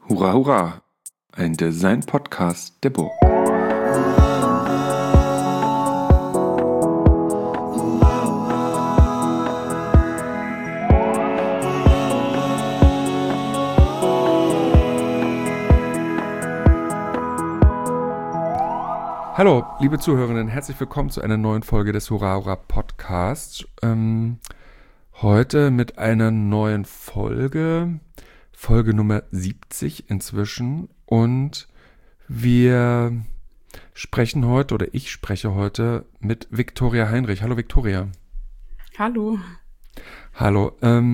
Hurra, hurra! Ein Design-Podcast der Burg. Hallo, liebe Zuhörerinnen, herzlich willkommen zu einer neuen Folge des Hurra, hurra Podcasts. Heute mit einer neuen Folge Nummer 70 inzwischen, und wir sprechen heute, oder ich spreche heute mit Viktoria Heinrich. Hallo Viktoria. Hallo. Hallo,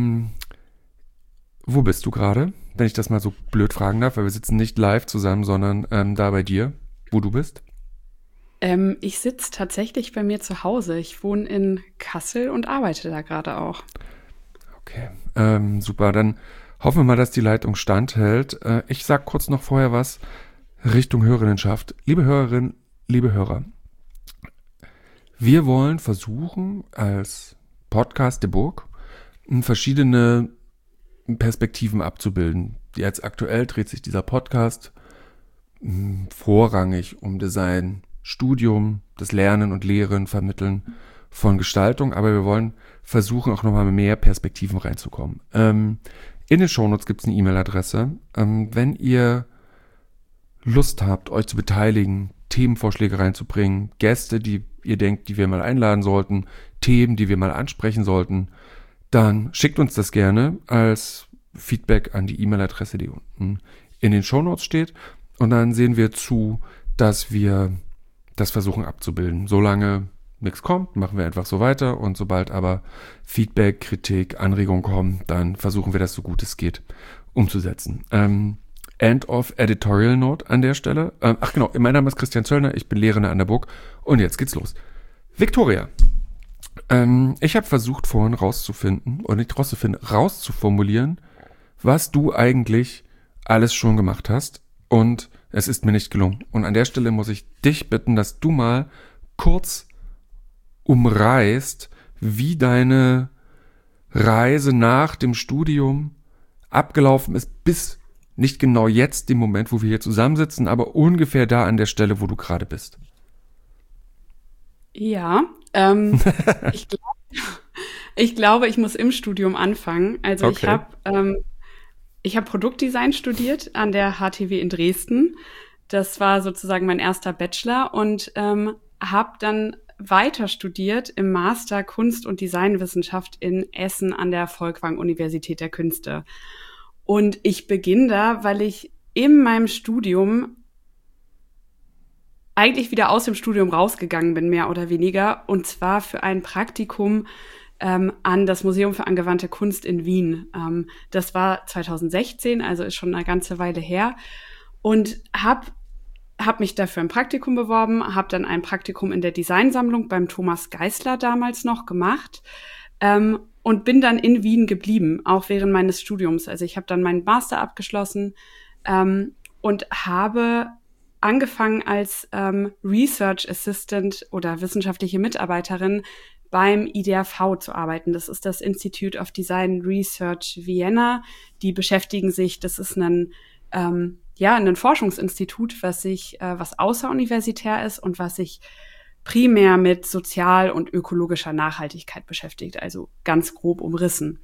wo bist du gerade, wenn ich das mal so blöd fragen darf, weil wir sitzen nicht live zusammen, sondern da bei dir, wo du bist? Ich sitze tatsächlich bei mir zu Hause. Ich wohne in Kassel und arbeite da gerade auch. Okay, super, dann hoffen wir mal, dass die Leitung standhält. Ich sag kurz noch vorher was Richtung Hörerinnenschaft. Liebe Hörerinnen, liebe Hörer, wir wollen versuchen, als Podcast der Burg verschiedene Perspektiven abzubilden. Jetzt aktuell dreht sich dieser Podcast vorrangig um Design, Studium, das Lernen und Lehren, Vermitteln von Gestaltung, aber wir wollen versuchen, auch nochmal mit mehr Perspektiven reinzukommen. In den Shownotes gibt es eine E-Mail-Adresse. Wenn ihr Lust habt, euch zu beteiligen, Themenvorschläge reinzubringen, Gäste, die ihr denkt, die wir mal einladen sollten, Themen, die wir mal ansprechen sollten, dann schickt uns das gerne als Feedback an die E-Mail-Adresse, die unten in den Shownotes steht. Und dann sehen wir zu, dass wir das versuchen abzubilden. Solange nichts kommt, machen wir einfach so weiter, und sobald aber Feedback, Kritik, Anregung kommen, dann versuchen wir das so gut es geht umzusetzen. End of Editorial Note an der Stelle. Ach genau, mein Name ist Christian Zöllner, ich bin Lehrender an der Burg, und jetzt geht's los. Viktoria, ich habe versucht vorhin rauszuformulieren, was du eigentlich alles schon gemacht hast, und es ist mir nicht gelungen. Und an der Stelle muss ich dich bitten, dass du mal kurz umreißt, wie deine Reise nach dem Studium abgelaufen ist, bis nicht genau jetzt, dem Moment, wo wir hier zusammensitzen, aber ungefähr da an der Stelle, wo du gerade bist. Ja, ich, glaub, ich glaube, ich muss im Studium anfangen. Also Okay. ich hab Produktdesign studiert an der HTW in Dresden. Das war sozusagen mein erster Bachelor, und habe dann weiter studiert im Master Kunst- und Designwissenschaft in Essen an der Folkwang-Universität der Künste. Und ich beginne da, weil ich in meinem Studium eigentlich wieder aus dem Studium rausgegangen bin, mehr oder weniger, und zwar für ein Praktikum an das Museum für angewandte Kunst in Wien. Das war 2016, also ist schon eine ganze Weile her, und hab mich dafür ein Praktikum beworben, habe dann ein Praktikum in der Designsammlung beim Thomas Geisler damals noch gemacht, und bin dann in Wien geblieben, auch während meines Studiums. Also ich habe dann meinen Master abgeschlossen und habe angefangen als Research Assistant oder wissenschaftliche Mitarbeiterin beim IDRV zu arbeiten. Das ist das Institute of Design Research Vienna. Die beschäftigen sich, das ist ein Forschungsinstitut, was außeruniversitär ist und was sich primär mit sozial- und ökologischer Nachhaltigkeit beschäftigt, also ganz grob umrissen.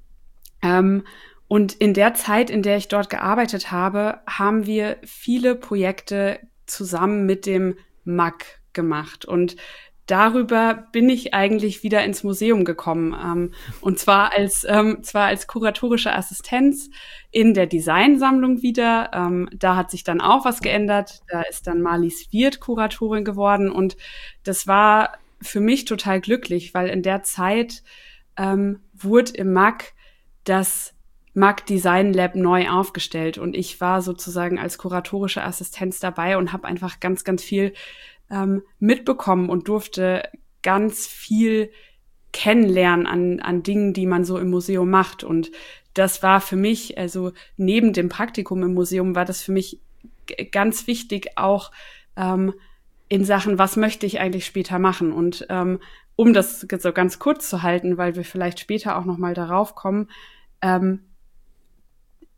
Und in der Zeit, in der ich dort gearbeitet habe, haben wir viele Projekte zusammen mit dem MAG gemacht. Und darüber bin ich eigentlich wieder ins Museum gekommen. Und zwar als kuratorische Assistenz in der Designsammlung wieder. Da hat sich dann auch was geändert. Da ist dann Marlies Wirth Kuratorin geworden. Und das war für mich total glücklich, weil in der Zeit wurde im MAG das MAG Design Lab neu aufgestellt. Und ich war sozusagen als kuratorische Assistenz dabei und habe einfach ganz, ganz viel mitbekommen und durfte ganz viel kennenlernen an Dingen, die man so im Museum macht. Und das war für mich, also neben dem Praktikum im Museum, war das für mich ganz wichtig, auch in Sachen, was möchte ich eigentlich später machen. Und um das so ganz kurz zu halten, weil wir vielleicht später auch noch mal darauf kommen,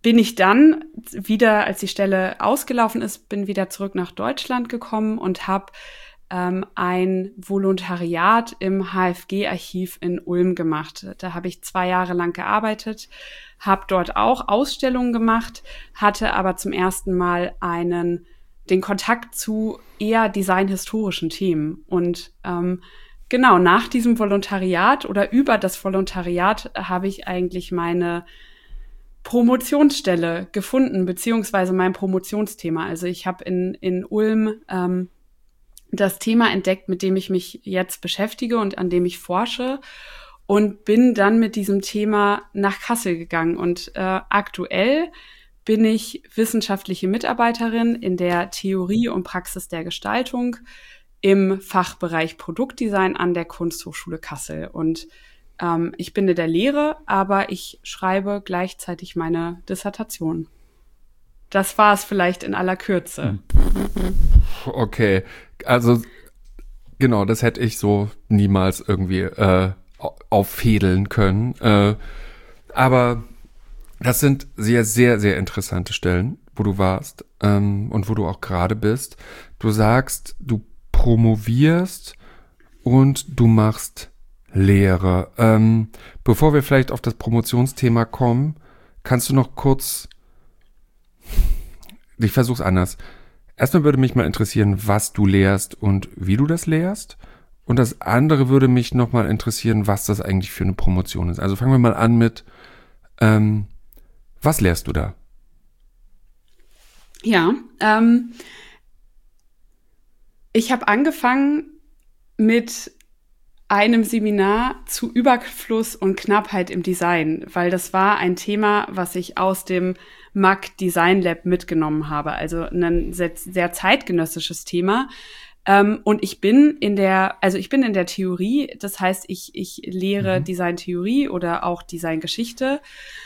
bin ich dann wieder, als die Stelle ausgelaufen ist, bin wieder zurück nach Deutschland gekommen und habe ein Volontariat im HFG-Archiv in Ulm gemacht. Da habe ich 2 Jahre lang gearbeitet, habe dort auch Ausstellungen gemacht, hatte aber zum ersten Mal den Kontakt zu eher designhistorischen Themen. Und genau, nach diesem Volontariat oder über das Volontariat habe ich eigentlich meine Promotionsstelle gefunden, beziehungsweise mein Promotionsthema. Also ich habe in Ulm das Thema entdeckt, mit dem ich mich jetzt beschäftige und an dem ich forsche, und bin dann mit diesem Thema nach Kassel gegangen. Und aktuell bin ich wissenschaftliche Mitarbeiterin in der Theorie und Praxis der Gestaltung im Fachbereich Produktdesign an der Kunsthochschule Kassel. Und ich bin in der Lehre, aber ich schreibe gleichzeitig meine Dissertation. Das war es vielleicht in aller Kürze. Okay, also genau, das hätte ich so niemals irgendwie auffädeln können. Aber das sind sehr, sehr, sehr interessante Stellen, wo du warst und wo du auch gerade bist. Du sagst, du promovierst und du machst Lehre. Bevor wir vielleicht auf das Promotionsthema kommen, kannst du noch kurz, ich versuch's anders. Erstmal würde mich mal interessieren, was du lehrst und wie du das lehrst. Und das andere würde mich nochmal interessieren, was das eigentlich für eine Promotion ist. Also fangen wir mal an mit, was lehrst du da? Ja, ich habe angefangen mit einem Seminar zu Überfluss und Knappheit im Design, weil das war ein Thema, was ich aus dem MAG Design Lab mitgenommen habe, also ein sehr, sehr zeitgenössisches Thema. Und ich bin in der Theorie, das heißt, ich lehre Designtheorie oder auch Designgeschichte.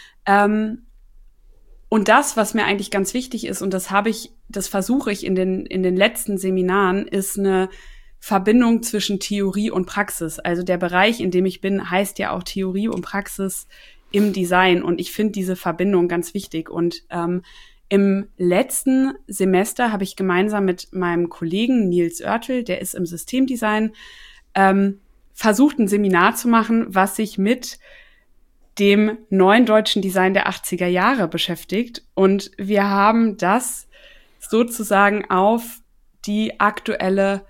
Und das, was mir eigentlich ganz wichtig ist, und das versuche ich in den letzten Seminaren, ist eine Verbindung zwischen Theorie und Praxis. Also der Bereich, in dem ich bin, heißt ja auch Theorie und Praxis im Design. Und ich finde diese Verbindung ganz wichtig. Und im letzten Semester habe ich gemeinsam mit meinem Kollegen Nils Oertel, der ist im Systemdesign, versucht, ein Seminar zu machen, was sich mit dem neuen deutschen Design der 80er Jahre beschäftigt. Und wir haben das sozusagen auf die aktuelle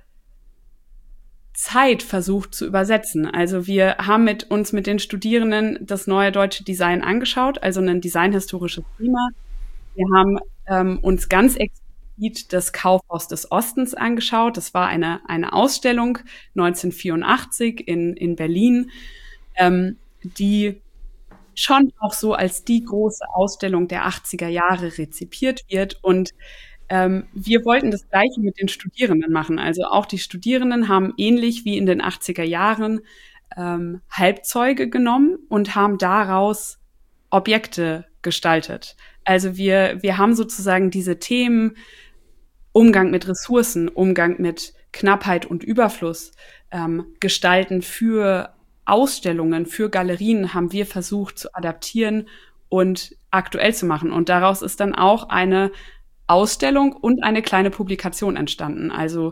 Zeit versucht zu übersetzen. Also wir haben uns mit den Studierenden das neue deutsche Design angeschaut, also ein designhistorisches Thema. Wir haben uns ganz explizit das Kaufhaus des Ostens angeschaut. Das war eine Ausstellung 1984 in Berlin, die schon auch so als die große Ausstellung der 80er Jahre rezipiert wird. Und wir wollten das Gleiche mit den Studierenden machen. Also auch die Studierenden haben ähnlich wie in den 80er Jahren Halbzeuge genommen und haben daraus Objekte gestaltet. Also wir haben sozusagen diese Themen Umgang mit Ressourcen, Umgang mit Knappheit und Überfluss, Gestalten für Ausstellungen, für Galerien haben wir versucht zu adaptieren und aktuell zu machen. Und daraus ist dann auch eine Ausstellung und eine kleine Publikation entstanden. Also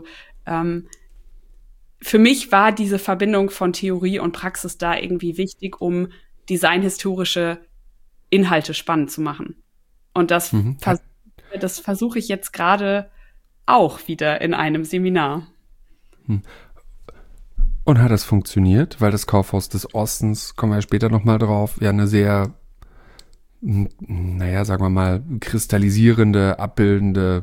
für mich war diese Verbindung von Theorie und Praxis da irgendwie wichtig, um designhistorische Inhalte spannend zu machen. Und das versuche ich jetzt gerade auch wieder in einem Seminar. Und hat das funktioniert? Weil das Kaufhaus des Ostens, kommen wir später nochmal drauf, ja eine sehr, sagen wir mal, kristallisierende, abbildendes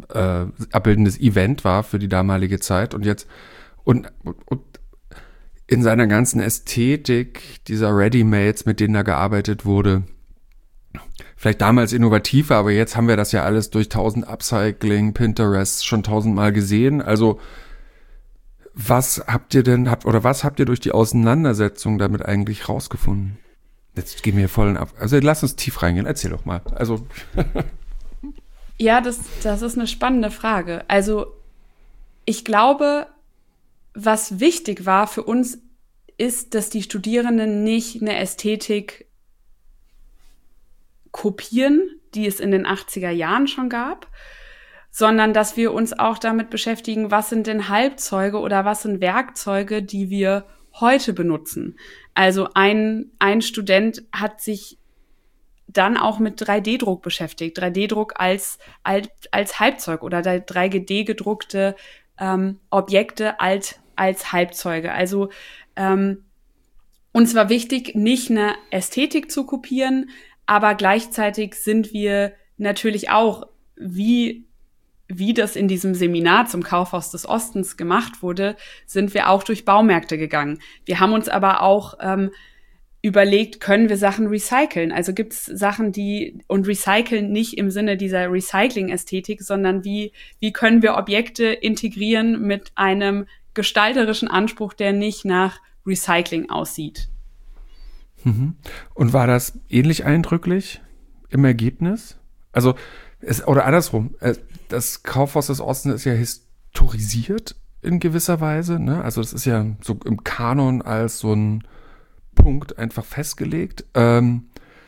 Event war für die damalige Zeit. Und jetzt, und in seiner ganzen Ästhetik dieser Readymates, mit denen da gearbeitet wurde, vielleicht damals innovativer, aber jetzt haben wir das ja alles durch 1000 Upcycling, Pinterest schon 1000-mal gesehen. Also was habt ihr durch die Auseinandersetzung damit eigentlich rausgefunden? Jetzt gehen wir voll ab. Also lass uns tief reingehen. Erzähl doch mal. Also ja, das ist eine spannende Frage. Also ich glaube, was wichtig war für uns, ist, dass die Studierenden nicht eine Ästhetik kopieren, die es in den 80er Jahren schon gab, sondern dass wir uns auch damit beschäftigen, was sind denn Halbzeuge oder was sind Werkzeuge, die wir heute benutzen. Also ein Student hat sich dann auch mit 3D-Druck beschäftigt. 3D-Druck als Halbzeug oder 3D-gedruckte Objekte als Halbzeuge. Also uns war wichtig, nicht eine Ästhetik zu kopieren, aber gleichzeitig sind wir natürlich auch, wie das in diesem Seminar zum Kaufhaus des Ostens gemacht wurde, sind wir auch durch Baumärkte gegangen. Wir haben uns aber auch überlegt, können wir Sachen recyceln? Also gibt es Sachen, und recyceln nicht im Sinne dieser Recycling-Ästhetik, sondern wie können wir Objekte integrieren mit einem gestalterischen Anspruch, der nicht nach Recycling aussieht. Und war das ähnlich eindrücklich im Ergebnis? Also, oder andersrum, das Kaufhaus des Ostens ist ja historisiert in gewisser Weise, ne? Also das ist ja so im Kanon als so ein Punkt einfach festgelegt. Und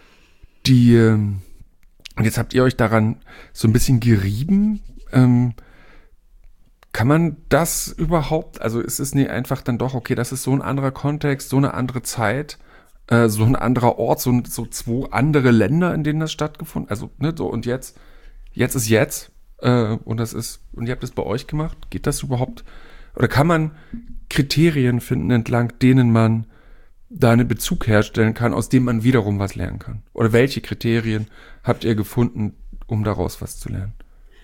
jetzt habt ihr euch daran so ein bisschen gerieben. Kann man das überhaupt, also ist es nicht einfach dann doch, okay, das ist so ein anderer Kontext, so eine andere Zeit, so ein anderer Ort, so 2 andere Länder, in denen das stattgefunden, also, ne, so, und jetzt ist jetzt, und ihr habt es bei euch gemacht, geht das überhaupt, oder kann man Kriterien finden, entlang denen man da einen Bezug herstellen kann, aus dem man wiederum was lernen kann? Oder welche Kriterien habt ihr gefunden, um daraus was zu lernen?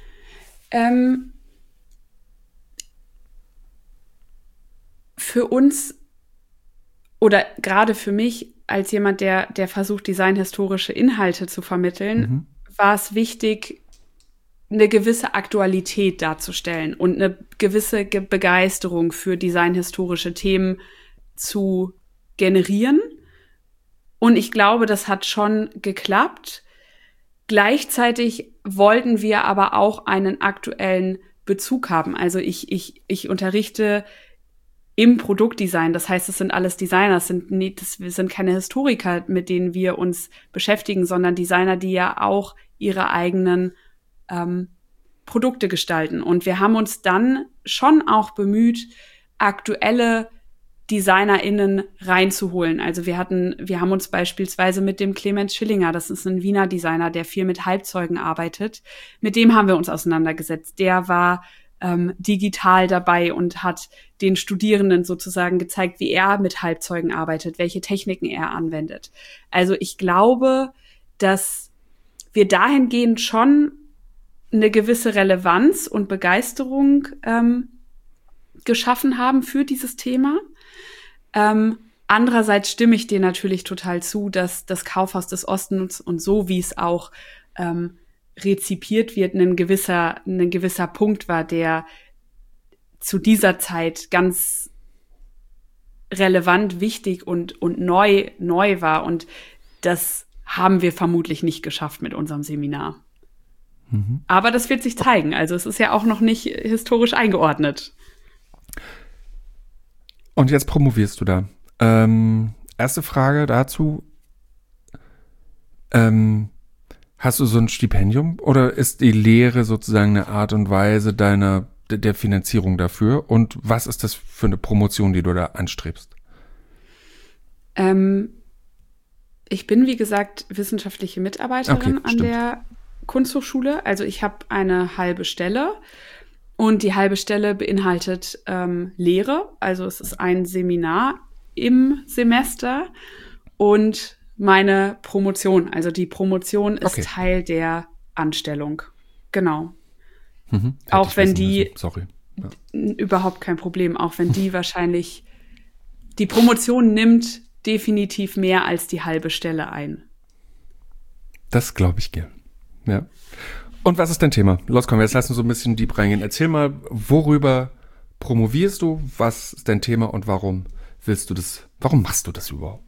Für uns oder gerade für mich als jemand, der versucht, designhistorische Inhalte zu vermitteln, war es wichtig, eine gewisse Aktualität darzustellen und eine gewisse Begeisterung für designhistorische Themen zu generieren. Und ich glaube, das hat schon geklappt. Gleichzeitig wollten wir aber auch einen aktuellen Bezug haben. Also ich unterrichte im Produktdesign. Das heißt, es sind alles Designer, wir sind keine Historiker, mit denen wir uns beschäftigen, sondern Designer, die ja auch ihre eigenen Produkte gestalten. Und wir haben uns dann schon auch bemüht, aktuelle DesignerInnen reinzuholen. Also wir haben uns beispielsweise mit dem Clemens Schillinger, das ist ein Wiener Designer, der viel mit Halbzeugen arbeitet, mit dem haben wir uns auseinandergesetzt. Der war digital dabei und hat den Studierenden sozusagen gezeigt, wie er mit Halbzeugen arbeitet, welche Techniken er anwendet. Also ich glaube, dass wir dahingehend schon eine gewisse Relevanz und Begeisterung geschaffen haben für dieses Thema. Andererseits stimme ich dir natürlich total zu, dass das Kaufhaus des Ostens und so, wie es auch rezipiert wird, ein gewisser Punkt war, der zu dieser Zeit ganz relevant, wichtig und neu war. Und das haben wir vermutlich nicht geschafft mit unserem Seminar. Aber das wird sich zeigen. Also es ist ja auch noch nicht historisch eingeordnet. Und jetzt promovierst du da. Erste Frage dazu. Hast du so ein Stipendium oder ist die Lehre sozusagen eine Art und Weise der Finanzierung dafür? Und was ist das für eine Promotion, die du da anstrebst? Ich bin, wie gesagt, wissenschaftliche Mitarbeiterin an der Kunsthochschule. Also ich habe eine halbe Stelle und die halbe Stelle beinhaltet Lehre. Also es ist ein Seminar im Semester und meine Promotion. Also die Promotion ist Teil der Anstellung. Genau. Auch wenn die, überhaupt kein Problem, auch wenn die wahrscheinlich, die Promotion nimmt definitiv mehr als die halbe Stelle ein. Das glaube ich gern. Ja. Und was ist dein Thema? Los, komm, jetzt lass uns so ein bisschen deep reingehen. Erzähl mal, worüber promovierst du? Was ist dein Thema und warum machst du das überhaupt?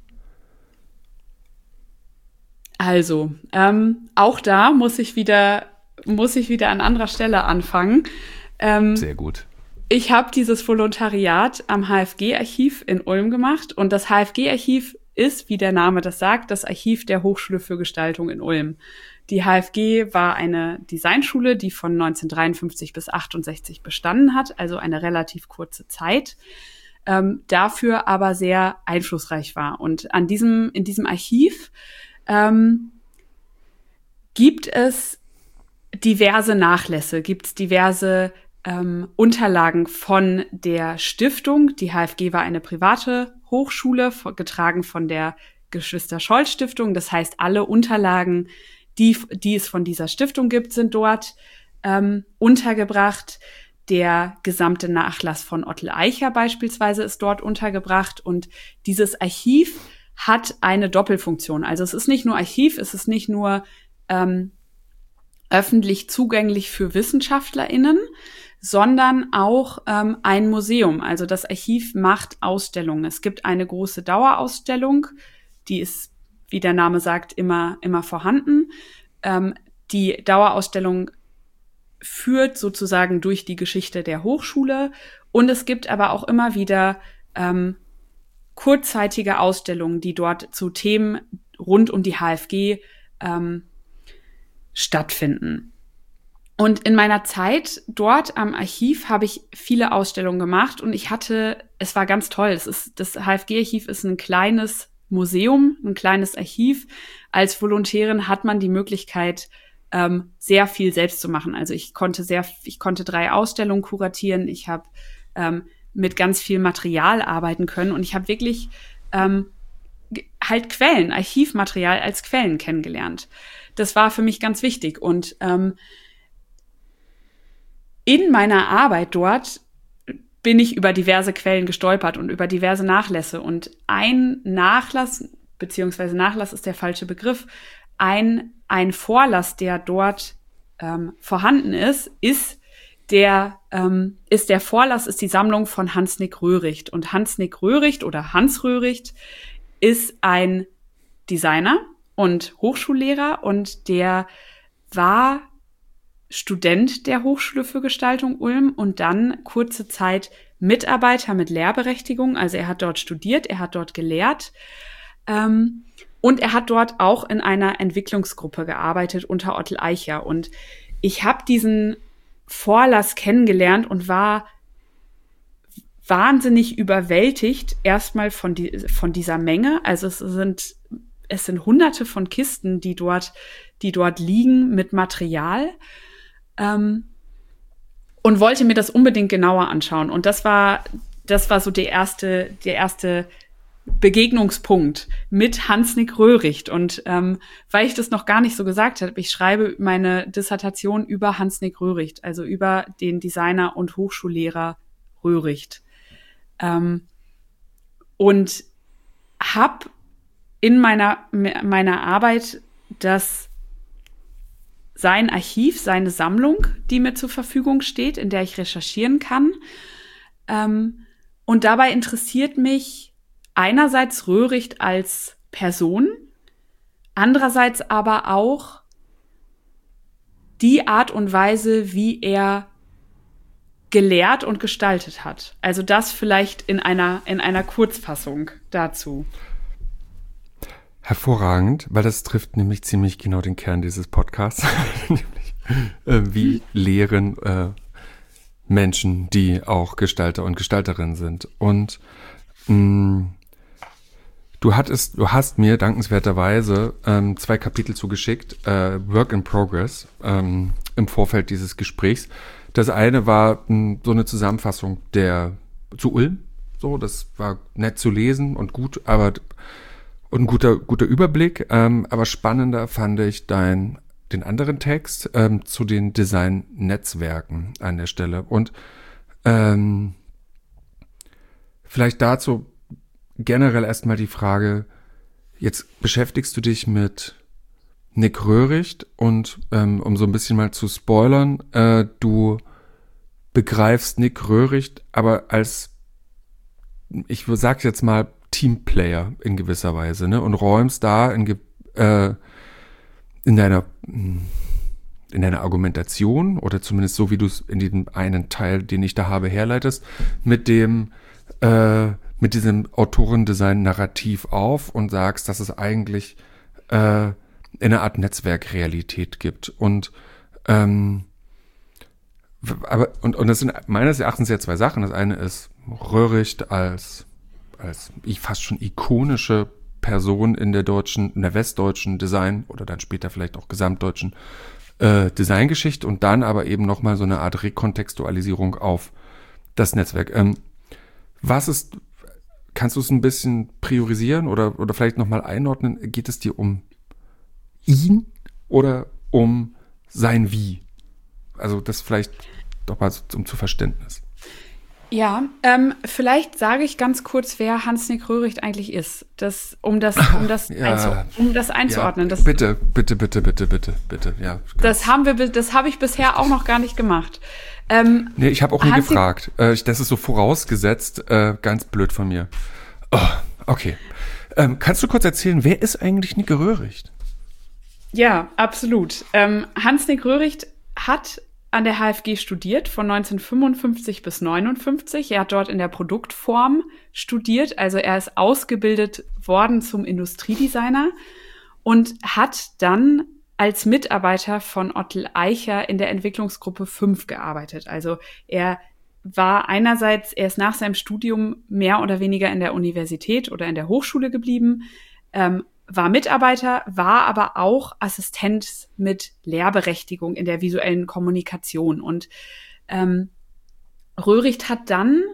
Also, auch da muss ich wieder an anderer Stelle anfangen. Sehr gut. Ich habe dieses Volontariat am HFG-Archiv in Ulm gemacht und das HFG-Archiv ist, wie der Name das sagt, das Archiv der Hochschule für Gestaltung in Ulm. Die HFG war eine Designschule, die von 1953 bis 68 bestanden hat, also eine relativ kurze Zeit, dafür aber sehr einflussreich war. Und in diesem Archiv gibt es diverse Nachlässe, gibt es diverse Unterlagen von der Stiftung. Die HFG war eine private Hochschule, getragen von der Geschwister-Scholl-Stiftung. Das heißt, alle Unterlagen, die es von dieser Stiftung gibt, sind dort untergebracht. Der gesamte Nachlass von Ottel Eicher beispielsweise ist dort untergebracht. Und dieses Archiv hat eine Doppelfunktion. Also es ist nicht nur Archiv, es ist nicht nur öffentlich zugänglich für WissenschaftlerInnen, sondern auch ein Museum. Also das Archiv macht Ausstellungen. Es gibt eine große Dauerausstellung, die ist, wie der Name sagt, immer vorhanden. Die Dauerausstellung führt sozusagen durch die Geschichte der Hochschule. Und es gibt aber auch immer wieder kurzzeitige Ausstellungen, die dort zu Themen rund um die HFG stattfinden. Und in meiner Zeit dort am Archiv habe ich viele Ausstellungen gemacht und es war ganz toll. Das HFG-Archiv ist ein kleines Museum, ein kleines Archiv. Als Volontärin hat man die Möglichkeit, sehr viel selbst zu machen. Also ich konnte 3 Ausstellungen kuratieren. Ich habe mit ganz viel Material arbeiten können und ich habe wirklich halt Quellen, Archivmaterial als Quellen kennengelernt. Das war für mich ganz wichtig. Und in meiner Arbeit dort bin ich über diverse Quellen gestolpert und über diverse Nachlässe. Und ein Nachlass, beziehungsweise Nachlass ist der falsche Begriff, ein Vorlass, der dort vorhanden ist der Vorlass, ist die Sammlung von Hans-Nick Röhricht. Und Hans-Nick Röhricht oder Hans Röhricht ist ein Designer und Hochschullehrer und der war Student der Hochschule für Gestaltung Ulm und dann kurze Zeit Mitarbeiter mit Lehrberechtigung. Also er hat dort studiert, er hat dort gelehrt und er hat dort auch in einer Entwicklungsgruppe gearbeitet unter Ottel Eicher. Und ich habe diesen Vorlass kennengelernt und war wahnsinnig überwältigt erstmal von dieser Menge. Also es sind Hunderte von Kisten, die dort liegen mit Material. Und wollte mir das unbedingt genauer anschauen. Und das war so der erste Begegnungspunkt mit Hans-Nick Röhricht. Und weil ich das noch gar nicht so gesagt habe, ich schreibe meine Dissertation über Hans-Nick Röhricht, also über den Designer und Hochschullehrer Röhricht. Und habe in meiner Arbeit sein Archiv, seine Sammlung, die mir zur Verfügung steht, in der ich recherchieren kann. Und dabei interessiert mich einerseits Röhricht als Person, andererseits aber auch die Art und Weise, wie er gelehrt und gestaltet hat. Also das vielleicht in einer Kurzfassung dazu. Hervorragend, weil das trifft nämlich ziemlich genau den Kern dieses Podcasts. Nämlich, wie lehren Menschen, die auch Gestalter und Gestalterinnen sind. Und du hast mir dankenswerterweise 2 Kapitel zugeschickt, Work in Progress, im Vorfeld dieses Gesprächs. Das eine war so eine Zusammenfassung zu Ulm. So, das war nett zu lesen und gut, aber und ein guter Überblick, aber spannender fand ich den anderen Text zu den Design-Netzwerken an der Stelle. Und vielleicht dazu generell erstmal die Frage, jetzt beschäftigst du dich mit Nick Röhricht und um so ein bisschen mal zu spoilern, du begreifst Nick Röhricht aber als, ich sag jetzt mal, Teamplayer in gewisser Weise, ne? Und räumst da in deiner Argumentation oder zumindest so, wie du es in diesem einen Teil, den ich da habe, herleitest, mit dem mit diesem Autorendesign-Narrativ auf und sagst, dass es eigentlich eine Art Netzwerkrealität gibt. Und das sind meines Erachtens ja zwei Sachen. Das eine ist Röhricht als ich fast schon ikonische Person in der westdeutschen Design oder dann später vielleicht auch gesamtdeutschen Designgeschichte und dann aber eben nochmal so eine Art Rekontextualisierung auf das Netzwerk. Kannst du es ein bisschen priorisieren oder vielleicht nochmal einordnen? Geht es dir um ihn oder um sein Wie? Also das vielleicht doch mal zum Verständnis. Ja, vielleicht sage ich ganz kurz, wer Hansnick Röhricht eigentlich ist, um das einzuordnen. Ja, bitte, ja. Das habe ich bisher auch noch gar nicht gemacht. Nee, ich habe auch nie gefragt. Das ist so vorausgesetzt, ganz blöd von mir. Oh, okay. Kannst du kurz erzählen, wer ist eigentlich Nicke Röhricht? Ja, absolut. Hansnick Röhricht hat an der HFG studiert, von 1955 bis 1959. Er hat dort in der Produktform studiert, also er ist ausgebildet worden zum Industriedesigner und hat dann als Mitarbeiter von Ottel Eicher in der Entwicklungsgruppe 5 gearbeitet. Also er ist nach seinem Studium mehr oder weniger in der Universität oder in der Hochschule geblieben, war Mitarbeiter, war aber auch Assistent mit Lehrberechtigung in der visuellen Kommunikation. Und Röhricht hat dann,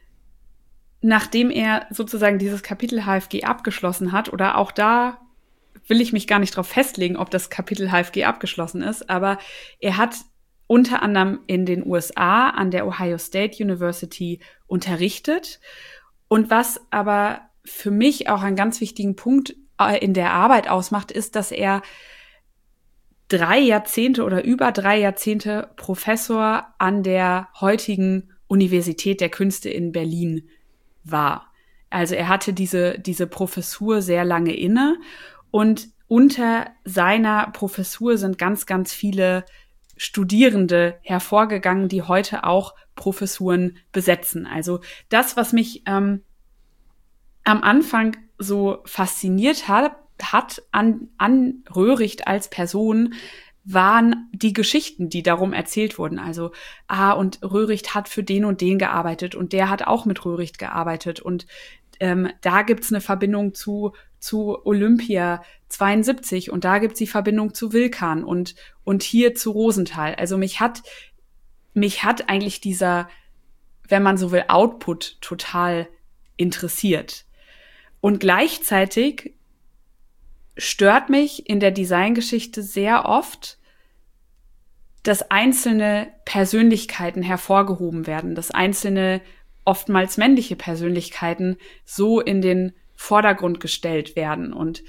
nachdem er sozusagen dieses Kapitel HFG abgeschlossen hat, oder auch da will ich mich gar nicht drauf festlegen, ob das Kapitel HFG abgeschlossen ist, aber er hat unter anderem in den USA an der Ohio State University unterrichtet. Und was aber für mich auch einen ganz wichtigen Punkt in der Arbeit ausmacht, ist, dass er 3 Jahrzehnte oder über 3 Jahrzehnte Professor an der heutigen Universität der Künste in Berlin war. Also er hatte diese Professur sehr lange inne und unter seiner Professur sind ganz, ganz viele Studierende hervorgegangen, die heute auch Professuren besetzen. Also das, was mich am Anfang so fasziniert hat an Röhricht als Person, waren die Geschichten, die darum erzählt wurden. Also, und Röhricht hat für den und den gearbeitet und der hat auch mit Röhricht gearbeitet. Und da gibt's eine Verbindung zu Olympia 72 und da gibt's die Verbindung zu Wilkan und hier zu Rosenthal. Also mich hat eigentlich dieser, wenn man so will, Output total interessiert. Und gleichzeitig stört mich in der Designgeschichte sehr oft, dass einzelne Persönlichkeiten hervorgehoben werden, dass einzelne, oftmals männliche Persönlichkeiten so in den Vordergrund gestellt werden. Und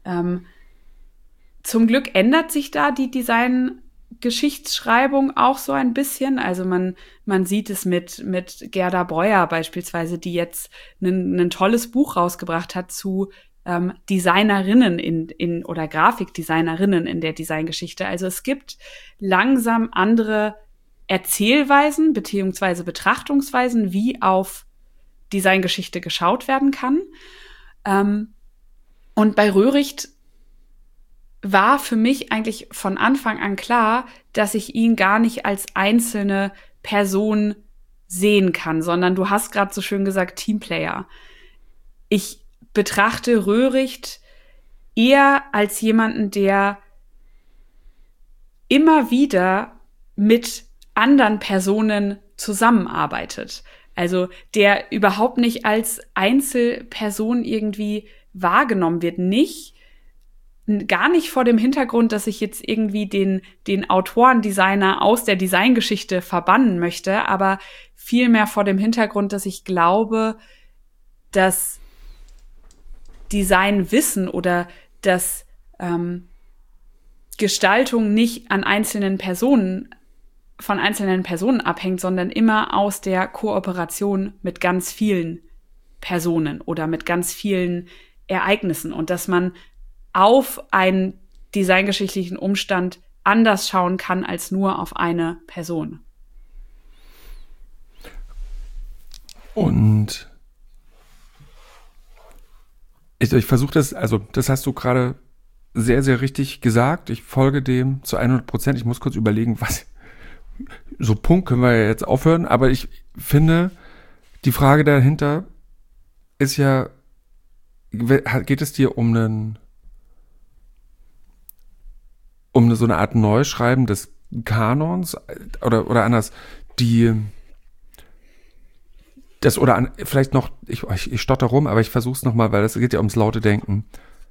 zum Glück ändert sich da die Designgeschichtsschreibung auch so ein bisschen. Also man sieht es mit Gerda Breuer beispielsweise, die jetzt ein tolles Buch rausgebracht hat zu Designerinnen oder Grafikdesignerinnen in der Designgeschichte. Also es gibt langsam andere Erzählweisen beziehungsweise Betrachtungsweisen, wie auf Designgeschichte geschaut werden kann. Und bei Röhricht war für mich eigentlich von Anfang an klar, dass ich ihn gar nicht als einzelne Person sehen kann, sondern du hast gerade so schön gesagt, Teamplayer. Ich betrachte Röhricht eher als jemanden, der immer wieder mit anderen Personen zusammenarbeitet. Also der überhaupt nicht als Einzelperson irgendwie wahrgenommen wird. Gar nicht vor dem Hintergrund, dass ich jetzt irgendwie den Autorendesigner aus der Designgeschichte verbannen möchte, aber vielmehr vor dem Hintergrund, dass ich glaube, dass Designwissen oder dass Gestaltung nicht von einzelnen Personen abhängt, sondern immer aus der Kooperation mit ganz vielen Personen oder mit ganz vielen Ereignissen und dass man auf einen designgeschichtlichen Umstand anders schauen kann als nur auf eine Person. Und Ich versuche das, also das hast du gerade sehr, sehr richtig gesagt. Ich folge dem zu 100%. Ich muss kurz überlegen, was, so Punkt können wir ja jetzt aufhören, aber ich finde, die Frage dahinter ist ja, geht es dir um so eine Art Neuschreiben des Kanons oder anders, die das vielleicht noch, ich stotter rum, aber ich versuche es nochmal, weil es geht ja ums laute Denken.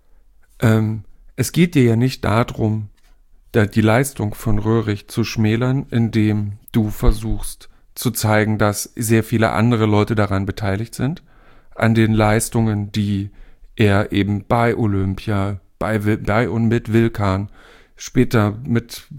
Es geht dir ja nicht darum, die Leistung von Röhrig zu schmälern, indem du versuchst zu zeigen, dass sehr viele andere Leute daran beteiligt sind, an den Leistungen, die er eben bei Olympia, bei und mit Wilkan, später mit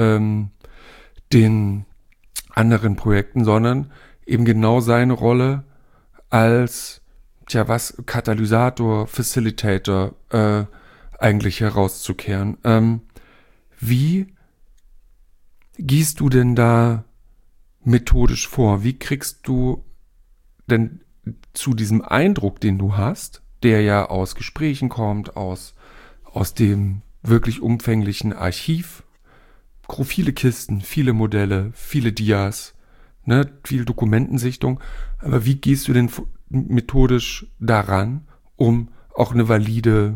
den anderen Projekten, sondern eben genau seine Rolle als, Katalysator, Facilitator eigentlich herauszukehren. Wie gehst du denn da methodisch vor? Wie kriegst du denn zu diesem Eindruck, den du hast, der ja aus Gesprächen kommt, aus dem wirklich umfänglichen Archiv, viele Kisten, viele Modelle, viele Dias, ne, viel Dokumentensichtung, aber wie gehst du denn methodisch daran, um auch eine valide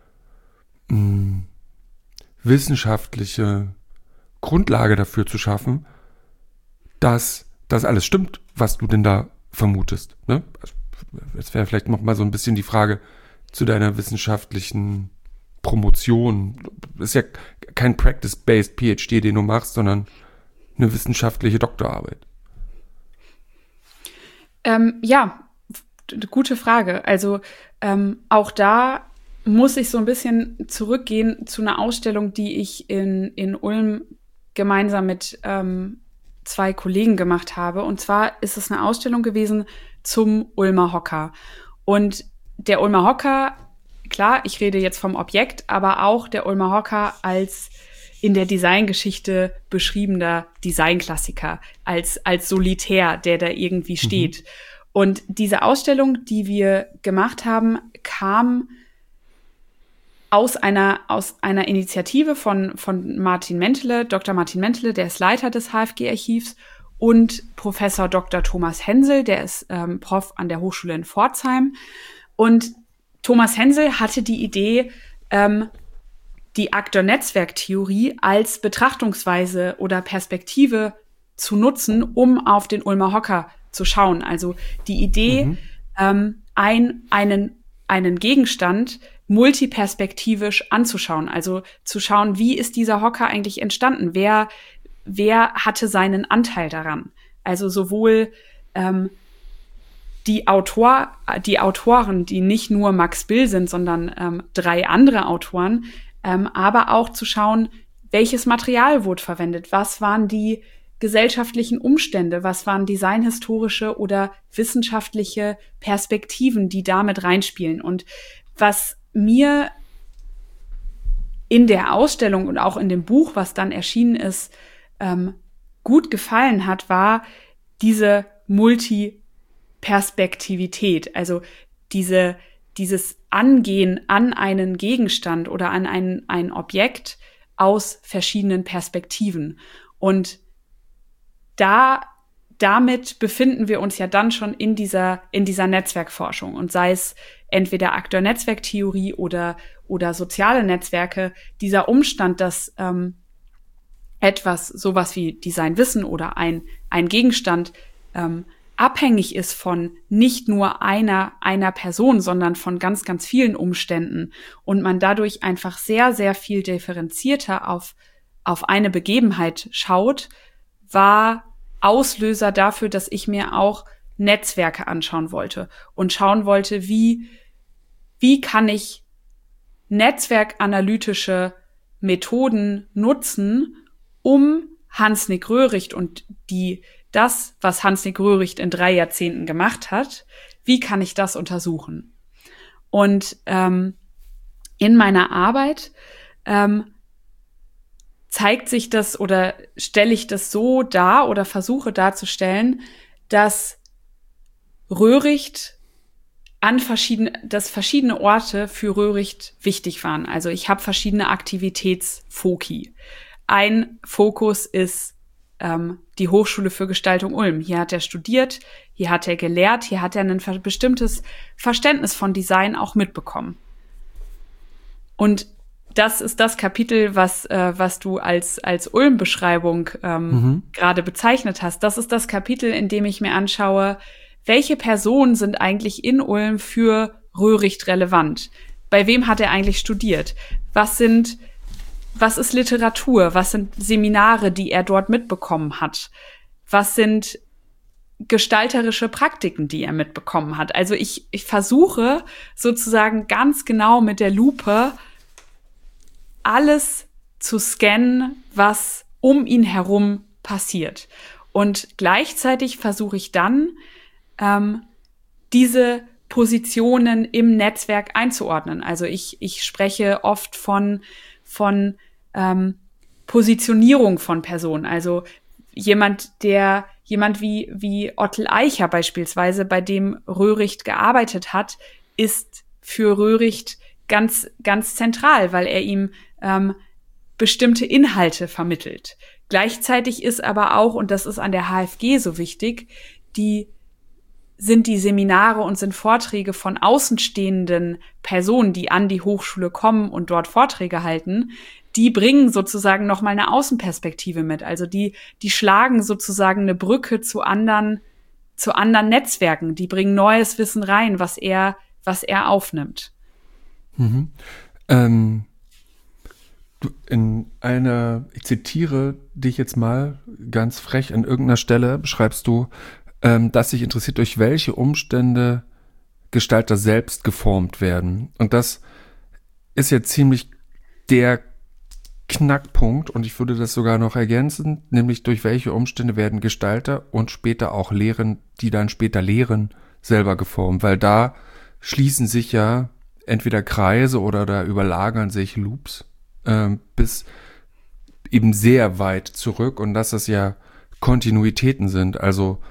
wissenschaftliche Grundlage dafür zu schaffen, dass das alles stimmt, was du denn da vermutest. Ne? Jetzt wäre vielleicht noch mal so ein bisschen die Frage zu deiner wissenschaftlichen Promotion. Das ist ja kein Practice-Based PhD, den du machst, sondern eine wissenschaftliche Doktorarbeit. Ja, gute Frage. Also auch da muss ich so ein bisschen zurückgehen zu einer Ausstellung, die ich in Ulm gemeinsam mit 2 Kollegen gemacht habe. Und zwar ist es eine Ausstellung gewesen zum Ulmer Hocker. Und der Ulmer Hocker, klar, ich rede jetzt vom Objekt, aber auch der Ulmer Hocker als in der Designgeschichte beschriebener Designklassiker, als Solitär, der da irgendwie steht. Und diese Ausstellung, die wir gemacht haben, kam aus einer Initiative von Martin Mentele, Dr. Martin Mentele, der ist Leiter des HFG-Archivs, und Professor Dr. Thomas Hensel, der ist Prof an der Hochschule in Pforzheim. Und Thomas Hensel hatte die Idee, die Akteur-Netzwerk-Theorie als Betrachtungsweise oder Perspektive zu nutzen, um auf den Ulmer Hocker zu schauen. Also die Idee, einen Gegenstand multiperspektivisch anzuschauen. Also zu schauen, wie ist dieser Hocker eigentlich entstanden? Wer hatte seinen Anteil daran? Also sowohl die Autoren, die nicht nur Max Bill sind, sondern 3 andere Autoren, aber auch zu schauen, welches Material wurde verwendet? Was waren die gesellschaftlichen Umstände? Was waren designhistorische oder wissenschaftliche Perspektiven, die damit reinspielen? Und was mir in der Ausstellung und auch in dem Buch, was dann erschienen ist, gut gefallen hat, war diese Multiperspektivität, also dieses Angehen an einen Gegenstand oder an ein Objekt aus verschiedenen Perspektiven. Und damit befinden wir uns ja dann schon in dieser Netzwerkforschung. Und sei es entweder Akteur-Netzwerk-Theorie oder soziale Netzwerke, dieser Umstand, dass sowas wie Designwissen oder ein Gegenstand abhängig ist von nicht nur einer Person, sondern von ganz, ganz vielen Umständen und man dadurch einfach sehr, sehr viel differenzierter auf eine Begebenheit schaut, war Auslöser dafür, dass ich mir auch Netzwerke anschauen wollte und schauen wollte, wie kann ich netzwerkanalytische Methoden nutzen, um Hans-Nick Röhricht und das, was Hans-Nick Röhricht in 3 Jahrzehnten gemacht hat, wie kann ich das untersuchen? Und in meiner Arbeit zeigt sich das oder stelle ich das so dar oder versuche darzustellen, dass Röhricht dass verschiedene Orte für Röhricht wichtig waren. Also ich habe verschiedene Aktivitätsfoki. Ein Fokus ist die Hochschule für Gestaltung Ulm. Hier hat er studiert, hier hat er gelehrt, hier hat er ein bestimmtes Verständnis von Design auch mitbekommen. Und das ist das Kapitel, was du als Ulm-Beschreibung gerade bezeichnet hast. Das ist das Kapitel, in dem ich mir anschaue, welche Personen sind eigentlich in Ulm für Röhricht relevant? Bei wem hat er eigentlich studiert? Was ist Literatur? Was sind Seminare, die er dort mitbekommen hat? Was sind gestalterische Praktiken, die er mitbekommen hat? Also ich versuche sozusagen ganz genau mit der Lupe alles zu scannen, was um ihn herum passiert. Und gleichzeitig versuche ich dann, diese Positionen im Netzwerk einzuordnen. Also ich spreche oft von Positionierung von Personen. Also jemand wie Ottel Eicher beispielsweise, bei dem Röhricht gearbeitet hat, ist für Röhricht ganz, ganz zentral, weil er ihm bestimmte Inhalte vermittelt. Gleichzeitig ist aber auch, und das ist an der HFG so wichtig, sind die Seminare und sind Vorträge von außenstehenden Personen, die an die Hochschule kommen und dort Vorträge halten, die bringen sozusagen nochmal eine Außenperspektive mit. Also die schlagen sozusagen eine Brücke zu anderen Netzwerken. Die bringen neues Wissen rein, was er aufnimmt. Ich zitiere dich jetzt mal ganz frech, an irgendeiner Stelle beschreibst du, dass sich interessiert, durch welche Umstände Gestalter selbst geformt werden. Und das ist ja ziemlich der Knackpunkt, und ich würde das sogar noch ergänzen, nämlich durch welche Umstände werden Gestalter und später auch die dann später lehren, selber geformt. Weil da schließen sich ja entweder Kreise oder da überlagern sich Loops bis eben sehr weit zurück, und dass das ja Kontinuitäten sind, also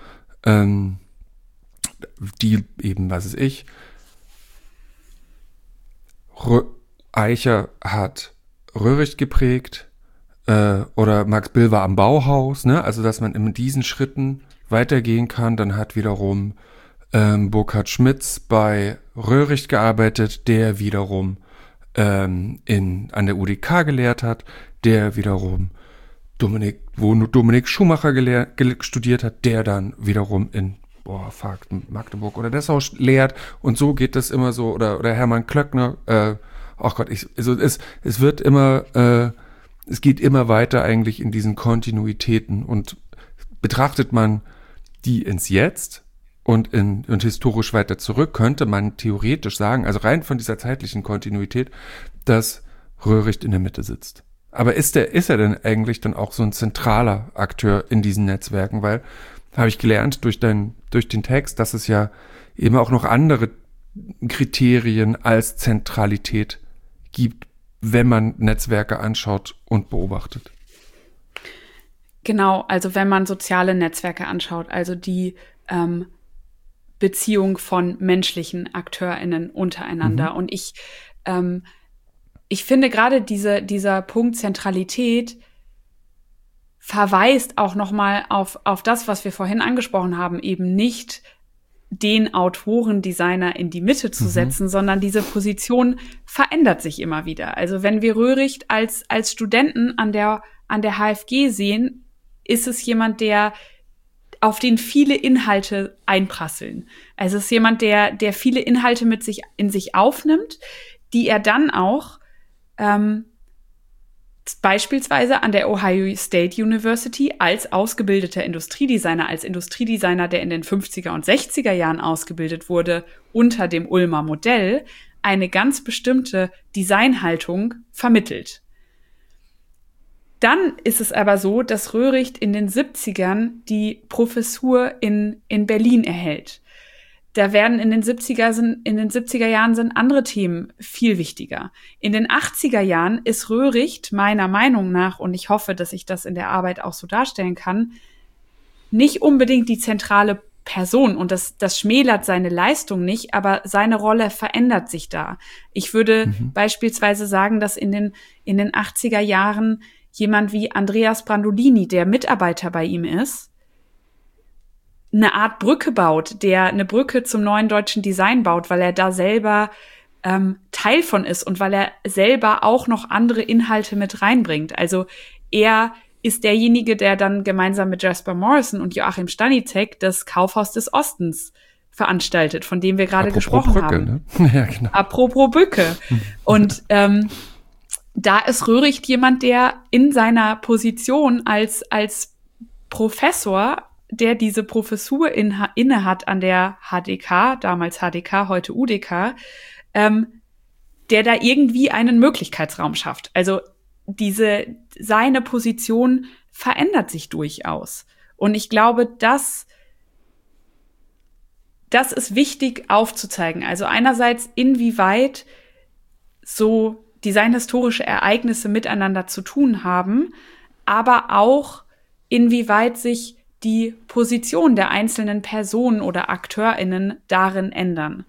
die eben, was weiß ich, Eicher hat Röhricht geprägt oder Max Bill war am Bauhaus, ne? Also dass man in diesen Schritten weitergehen kann. Dann hat wiederum Burkhard Schmitz bei Röhricht gearbeitet, der wiederum an der UDK gelehrt hat, der wiederum Dominik Schumacher studiert hat, der dann wiederum in Magdeburg oder Dessau lehrt, und so geht das immer so, oder Hermann Klöckner, es geht immer weiter eigentlich in diesen Kontinuitäten, und betrachtet man die ins Jetzt und historisch weiter zurück, könnte man theoretisch sagen, also rein von dieser zeitlichen Kontinuität, dass Röhricht in der Mitte sitzt. Aber ist er denn eigentlich dann auch so ein zentraler Akteur in diesen Netzwerken? Weil, habe ich gelernt durch den Text, dass es ja eben auch noch andere Kriterien als Zentralität gibt, wenn man Netzwerke anschaut und beobachtet. Genau, also wenn man soziale Netzwerke anschaut, also die Beziehung von menschlichen AkteurInnen untereinander. Und ich finde gerade dieser Punkt Zentralität verweist auch nochmal auf das, was wir vorhin angesprochen haben, eben nicht den Autoren-Designer in die Mitte zu setzen, sondern diese Position verändert sich immer wieder. Also wenn wir Röhricht als Studenten an der HFG sehen, ist es jemand, auf den viele Inhalte einprasseln. Also es ist jemand, der viele Inhalte in sich aufnimmt, die er dann auch beispielsweise an der Ohio State University als ausgebildeter Industriedesigner, der in den 50er und 60er Jahren ausgebildet wurde, unter dem Ulmer Modell, eine ganz bestimmte Designhaltung vermittelt. Dann ist es aber so, dass Röhricht in den 70ern die Professur in Berlin erhält. Da werden in den 70er Jahren sind andere Themen viel wichtiger. In den 80er Jahren ist Röhricht meiner Meinung nach, und ich hoffe, dass ich das in der Arbeit auch so darstellen kann, nicht unbedingt die zentrale Person. Und das schmälert seine Leistung nicht, aber seine Rolle verändert sich da. Ich würde beispielsweise sagen, dass in den 80er Jahren jemand wie Andreas Brandolini, der Mitarbeiter bei ihm ist, eine Art Brücke baut, der eine Brücke zum neuen deutschen Design baut, weil er da selber Teil von ist und weil er selber auch noch andere Inhalte mit reinbringt. Also er ist derjenige, der dann gemeinsam mit Jasper Morrison und Joachim Stanicek das Kaufhaus des Ostens veranstaltet, von dem wir gerade gesprochen Brücke, haben. Ne? Ja, genau. Apropos Bücke. Und da ist Röhricht jemand, der in seiner Position als Professor, der diese Professur inne hat an der HDK, damals HDK, heute UDK, der da irgendwie einen Möglichkeitsraum schafft. Also seine Position verändert sich durchaus. Und ich glaube, das ist wichtig aufzuzeigen. Also einerseits, inwieweit so designhistorische Ereignisse miteinander zu tun haben, aber auch inwieweit sich die Position der einzelnen Personen oder AkteurInnen darin ändern.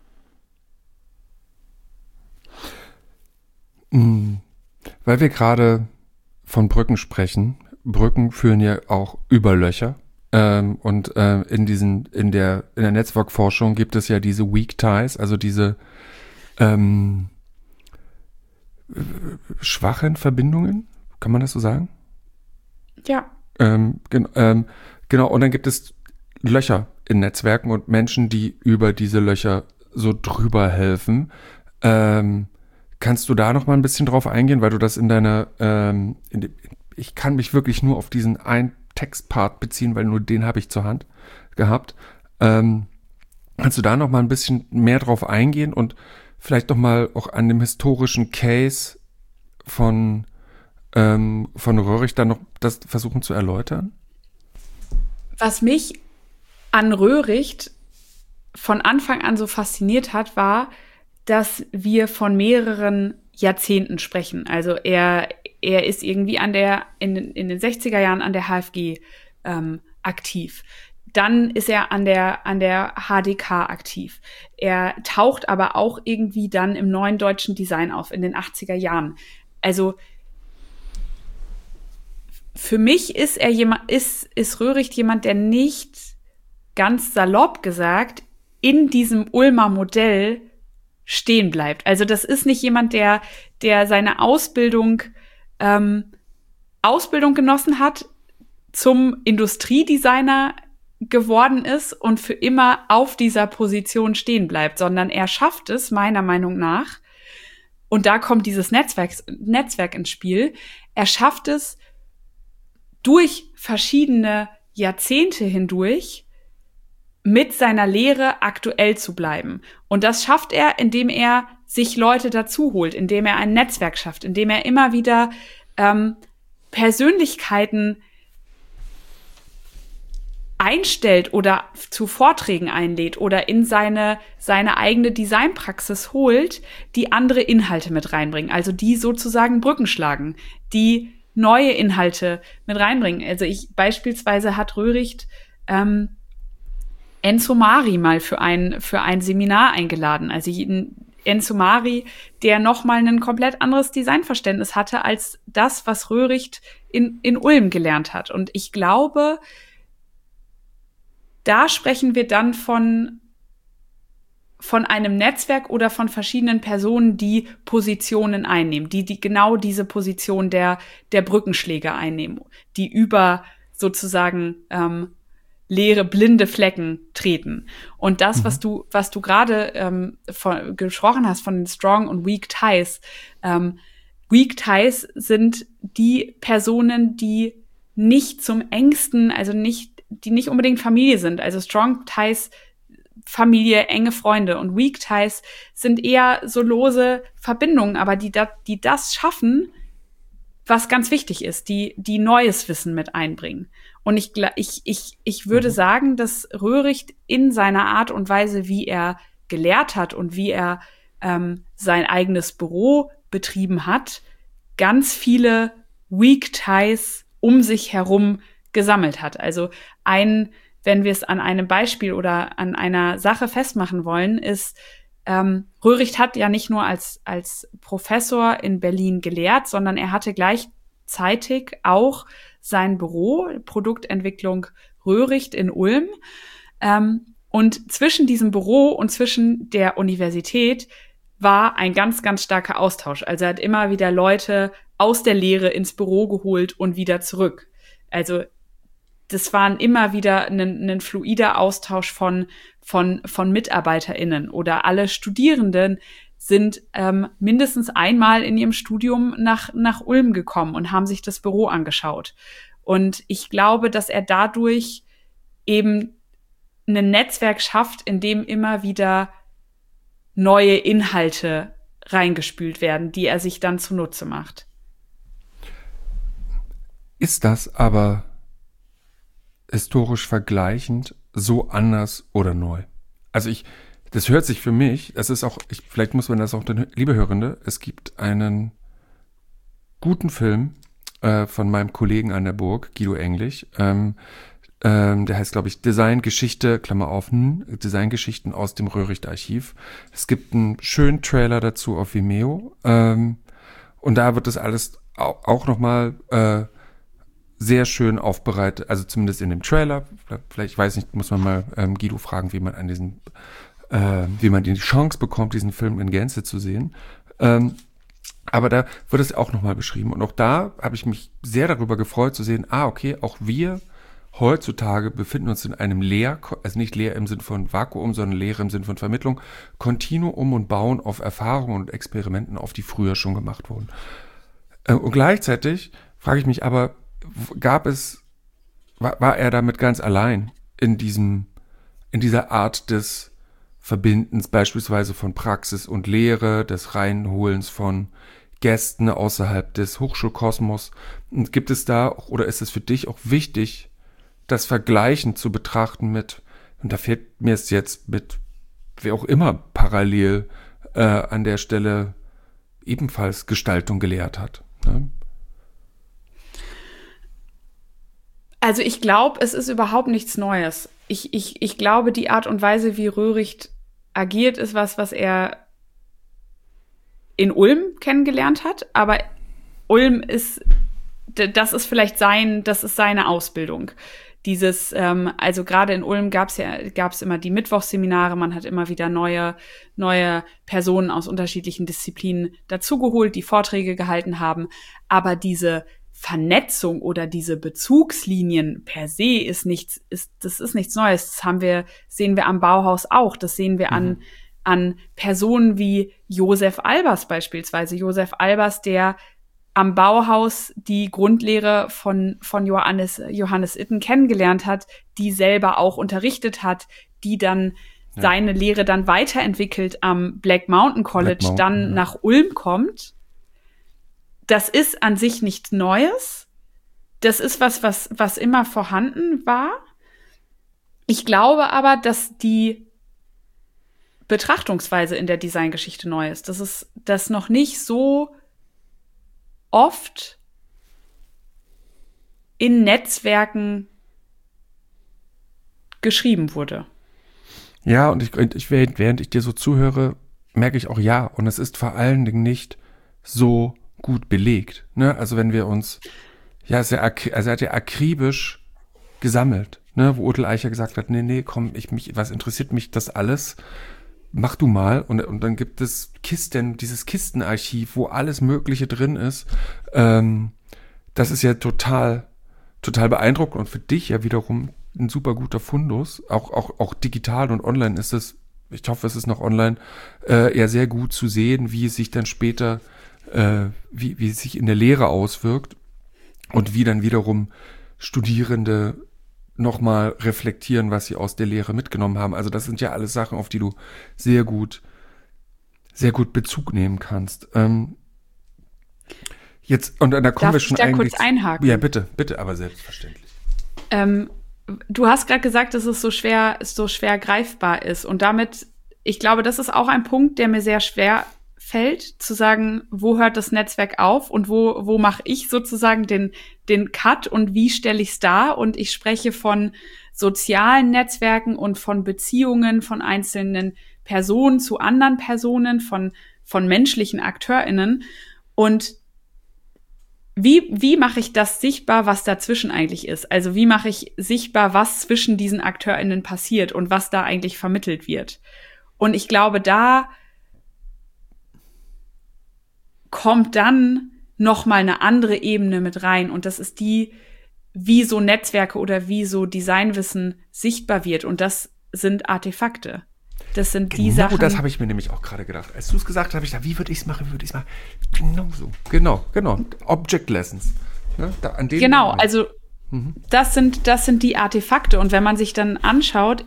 Weil wir gerade von Brücken sprechen. Brücken führen ja auch über Löcher. Und in der Netzwerkforschung gibt es ja diese Weak Ties, also diese schwachen Verbindungen. Kann man das so sagen? Ja. Genau. Und dann gibt es Löcher in Netzwerken und Menschen, die über diese Löcher so drüber helfen. Kannst du da noch mal ein bisschen drauf eingehen, weil du das in deiner, ich kann mich wirklich nur auf diesen einen Textpart beziehen, weil nur den habe ich zur Hand gehabt. Kannst du da noch mal ein bisschen mehr drauf eingehen und vielleicht noch mal auch an dem historischen Case von Röhricht dann noch das versuchen zu erläutern? Was mich an Röhricht von Anfang an so fasziniert hat, war, dass wir von mehreren Jahrzehnten sprechen. Also er ist irgendwie in den 60er Jahren an der HFG aktiv. Dann ist er an der HDK aktiv. Er taucht aber auch irgendwie dann im neuen deutschen Design auf in den 80er Jahren. Also für mich ist Röhricht jemand, der nicht, ganz salopp gesagt, in diesem Ulmer Modell stehen bleibt. Also das ist nicht jemand, der seine Ausbildung genossen hat, zum Industriedesigner geworden ist und für immer auf dieser Position stehen bleibt, sondern er schafft es, meiner Meinung nach, und da kommt dieses Netzwerk ins Spiel, er schafft es, durch verschiedene Jahrzehnte hindurch mit seiner Lehre aktuell zu bleiben. Und das schafft er, indem er sich Leute dazu holt, indem er ein Netzwerk schafft, indem er immer wieder Persönlichkeiten einstellt oder zu Vorträgen einlädt oder in seine eigene Designpraxis holt, die andere Inhalte mit reinbringen. Also die sozusagen Brücken schlagen, die neue Inhalte mit reinbringen. Also beispielsweise hat Röhricht Enzo Mari mal für ein Seminar eingeladen. Also Enzo Mari, der nochmal ein komplett anderes Designverständnis hatte als das, was Röhricht in Ulm gelernt hat. Und ich glaube, da sprechen wir dann von einem Netzwerk oder von verschiedenen Personen, die Positionen einnehmen, die genau diese Position der Brückenschläger einnehmen, die über sozusagen leere, blinde Flecken treten. Und das, was du gerade gesprochen hast von den Strong und Weak Ties. Weak Ties sind die Personen, die nicht zum engsten, also die nicht unbedingt Familie sind. Also Strong Ties, Familie, enge Freunde. Und Weak Ties sind eher so lose Verbindungen, aber die das schaffen, was ganz wichtig ist, die neues Wissen mit einbringen. Und ich würde sagen, dass Röhricht in seiner Art und Weise, wie er gelehrt hat und wie er sein eigenes Büro betrieben hat, ganz viele Weak Ties um sich herum gesammelt hat. Also ein wenn wir es an einem Beispiel oder an einer Sache festmachen wollen, ist, Röhricht hat ja nicht nur als Professor in Berlin gelehrt, sondern er hatte gleichzeitig auch sein Büro, Produktentwicklung Röhricht in Ulm. Und zwischen diesem Büro und zwischen der Universität war ein ganz, ganz starker Austausch. Also er hat immer wieder Leute aus der Lehre ins Büro geholt und wieder zurück. Also das waren immer wieder ein fluider Austausch von MitarbeiterInnen, oder alle Studierenden sind mindestens einmal in ihrem Studium nach Ulm gekommen und haben sich das Büro angeschaut. Und ich glaube, dass er dadurch eben ein Netzwerk schafft, in dem immer wieder neue Inhalte reingespült werden, die er sich dann zunutze macht. Ist das aber historisch vergleichend so anders oder neu? Also das hört sich für mich, das ist auch, vielleicht muss man das auch, liebe Hörende, es gibt einen guten Film von meinem Kollegen an der Burg, Guido Englich, der heißt, glaube ich, Designgeschichte, Klammer auf, Designgeschichten aus dem Röhricht-Archiv. Es gibt einen schönen Trailer dazu auf Vimeo. Und da wird das alles auch nochmal sehr schön aufbereitet, also zumindest in dem Trailer. Vielleicht, ich weiß nicht, muss man mal Guido fragen, wie man die Chance bekommt, diesen Film in Gänze zu sehen. Aber da wird es auch nochmal beschrieben. Und auch da habe ich mich sehr darüber gefreut zu sehen, okay, auch wir heutzutage befinden uns in einem also nicht leer im Sinn von Vakuum, sondern Lehre im Sinn von Vermittlung, Kontinuum und bauen auf Erfahrungen und Experimenten auf, die früher schon gemacht wurden. Und gleichzeitig frage ich mich aber, war er damit ganz allein in dieser Art des Verbindens, beispielsweise von Praxis und Lehre, des Reinholens von Gästen außerhalb des Hochschulkosmos? Und gibt es da, oder ist es für dich auch wichtig, das Vergleichen zu betrachten und da fehlt mir es jetzt mit, wer auch immer parallel an der Stelle ebenfalls Gestaltung gelehrt hat, ne? Also ich glaube, es ist überhaupt nichts Neues. Ich glaube, die Art und Weise, wie Röhricht agiert, ist was er in Ulm kennengelernt hat, aber Ulm das ist vielleicht seine Ausbildung. Also gerade in Ulm gab's immer die Mittwochsseminare, man hat immer wieder neue Personen aus unterschiedlichen Disziplinen dazugeholt, die Vorträge gehalten haben. Aber diese Vernetzung oder diese Bezugslinien per se ist nichts Neues. Das sehen wir am Bauhaus auch. Das sehen wir an Personen wie Josef Albers beispielsweise. Josef Albers, der am Bauhaus die Grundlehre von Johannes Itten kennengelernt hat, die selber auch unterrichtet hat, die dann seine Lehre dann weiterentwickelt am Black Mountain College, nach Ulm kommt. Das ist an sich nichts Neues. Das ist was immer vorhanden war. Ich glaube aber, dass die Betrachtungsweise in der Designgeschichte neu ist. Dass das noch nicht so oft in Netzwerken geschrieben wurde. Ja, und während ich dir so zuhöre, merke ich auch ja. Und es ist vor allen Dingen nicht so gut belegt. Ne? Also wenn wir uns, er hat ja akribisch gesammelt, ne? Wo Otel Eicher gesagt hat, nee, komm, was interessiert mich das alles? Mach du mal. Und dann gibt es dieses Kistenarchiv, wo alles Mögliche drin ist. Das ist ja total, total beeindruckend und für dich ja wiederum ein super guter Fundus. Auch digital und online ist es, ich hoffe, es ist noch online, ja sehr gut zu sehen, wie es sich dann später, wie es sich in der Lehre auswirkt und wie dann wiederum Studierende nochmal reflektieren, was sie aus der Lehre mitgenommen haben. Also das sind ja alles Sachen, auf die du sehr gut Bezug nehmen kannst. Jetzt, und da kommen wir schon eigentlich... Darf ich da kurz einhaken? Ja, bitte, aber selbstverständlich. Du hast gerade gesagt, dass es so schwer greifbar ist. Und damit, ich glaube, das ist auch ein Punkt, der mir sehr schwer fällt, zu sagen, wo hört das Netzwerk auf und wo mache ich sozusagen den Cut und wie stelle ich es dar? Und ich spreche von sozialen Netzwerken und von Beziehungen von einzelnen Personen zu anderen Personen, von menschlichen AkteurInnen. Und wie mache ich das sichtbar, was dazwischen eigentlich ist? Also wie mache ich sichtbar, was zwischen diesen AkteurInnen passiert und was da eigentlich vermittelt wird? Und ich glaube, da kommt dann noch mal eine andere Ebene mit rein. Und das ist die, wie so Netzwerke oder wie so Designwissen sichtbar wird. Und das sind Artefakte. Das sind die Sachen. Genau, das habe ich mir nämlich auch gerade gedacht. Als du es gesagt hast, habe ich gedacht, wie würde ich es machen? Genau so. Genau. Object Lessons. Ne? Genau, also das sind die Artefakte. Und wenn man sich dann anschaut,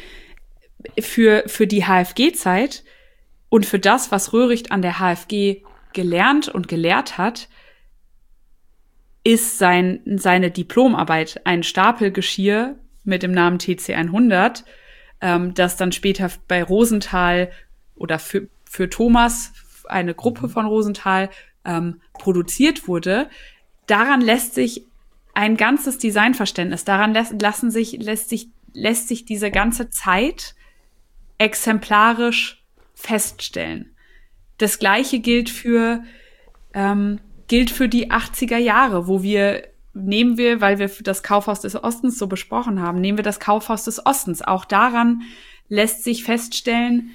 für die HFG-Zeit und für das, was Röhricht an der HFG gelernt und gelehrt hat, ist seine Diplomarbeit ein Stapel Geschirr mit dem Namen TC100, das dann später bei Rosenthal oder für Thomas, eine Gruppe von Rosenthal, produziert wurde. Daran lässt sich ein ganzes Designverständnis, daran lässt sich diese ganze Zeit exemplarisch feststellen. Das Gleiche gilt für die 80er Jahre, weil wir das Kaufhaus des Ostens so besprochen haben, nehmen wir das Kaufhaus des Ostens. Auch daran lässt sich feststellen,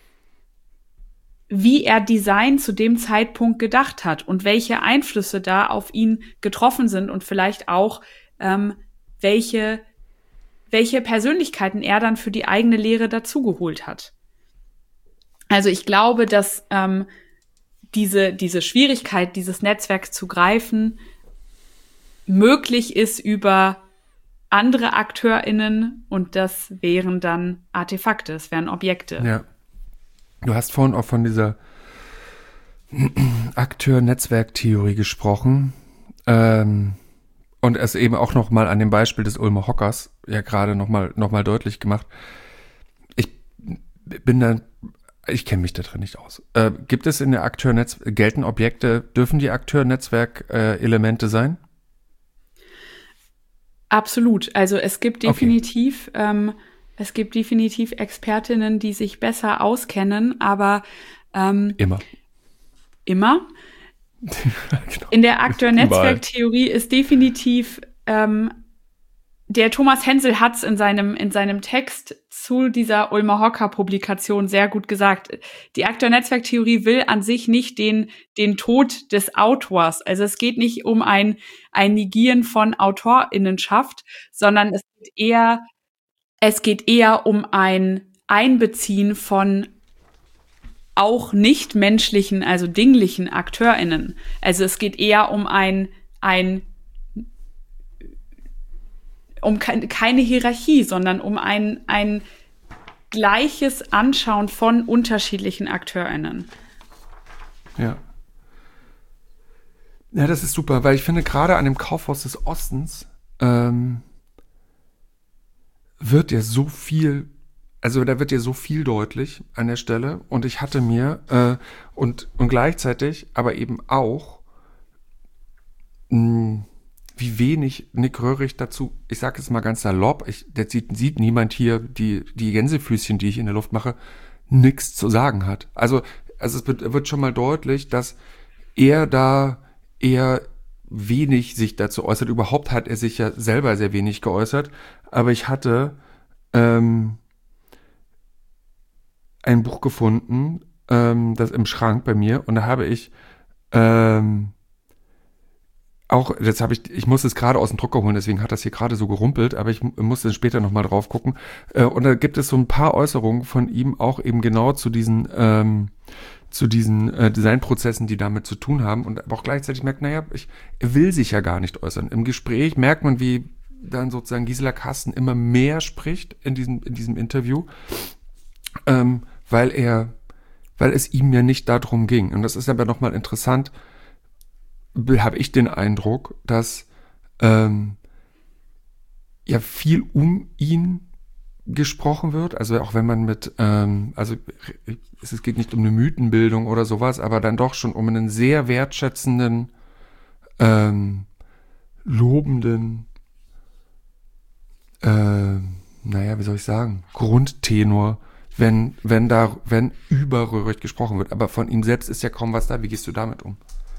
wie er Design zu dem Zeitpunkt gedacht hat und welche Einflüsse da auf ihn getroffen sind und vielleicht auch, welche Persönlichkeiten er dann für die eigene Lehre dazugeholt hat. Also ich glaube, dass diese Schwierigkeit, dieses Netzwerk zu greifen, möglich ist über andere AkteurInnen und das wären dann Artefakte, es wären Objekte. Ja. Du hast vorhin auch von dieser Akteur-Netzwerk-Theorie gesprochen und es eben auch noch mal an dem Beispiel des Ulmer Hockers ja gerade noch mal deutlich gemacht. Ich kenne mich da drin nicht aus. Gibt es in der gelten Objekte, dürfen die Akteur-Netzwerk-Elemente sein? Absolut. Also es gibt definitiv Expertinnen, die sich besser auskennen, aber Immer. Genau. In der Akteur-Netzwerk-Theorie ist definitiv der Thomas Hensel hat's in seinem Text zu dieser Ulmer Hocker-Publikation sehr gut gesagt. Die Akteur-Netzwerk-Theorie will an sich nicht den Tod des Autors. Also es geht nicht um ein Negieren von AutorInnenschaft, sondern es geht eher um ein Einbeziehen von auch nicht menschlichen, also dinglichen AkteurInnen. Also es geht eher um keine Hierarchie, sondern um ein gleiches Anschauen von unterschiedlichen AkteurInnen. Ja. Ja, das ist super, weil ich finde, gerade an dem Kaufhaus des Ostens wird ja so viel deutlich an der Stelle und ich hatte mir und gleichzeitig aber eben auch wie wenig Nick Röhricht dazu, ich sage jetzt mal ganz salopp, sieht niemand hier die Gänsefüßchen, die ich in der Luft mache, nichts zu sagen hat. Also es wird schon mal deutlich, dass er da eher wenig sich dazu äußert. Überhaupt hat er sich ja selber sehr wenig geäußert. Aber ich hatte ein Buch gefunden, das im Schrank bei mir, und da habe ich ich muss es gerade aus dem Drucker holen, deswegen hat das hier gerade so gerumpelt, aber ich musste später nochmal drauf gucken. Und da gibt es so ein paar Äußerungen von ihm auch eben genau zu diesen Designprozessen, die damit zu tun haben. Und aber auch gleichzeitig merkt, er will sich ja gar nicht äußern. Im Gespräch merkt man, wie dann sozusagen Gisela Karsten immer mehr spricht in diesem Interview, weil es ihm ja nicht darum ging. Und das ist aber nochmal interessant, habe ich den Eindruck, dass ja viel um ihn gesprochen wird, also auch wenn man mit, es geht nicht um eine Mythenbildung oder sowas, aber dann doch schon um einen sehr wertschätzenden, lobenden, wie soll ich sagen, Grundtenor, wenn über Röhrig gesprochen wird. Aber von ihm selbst ist ja kaum was da. Wie gehst du damit um?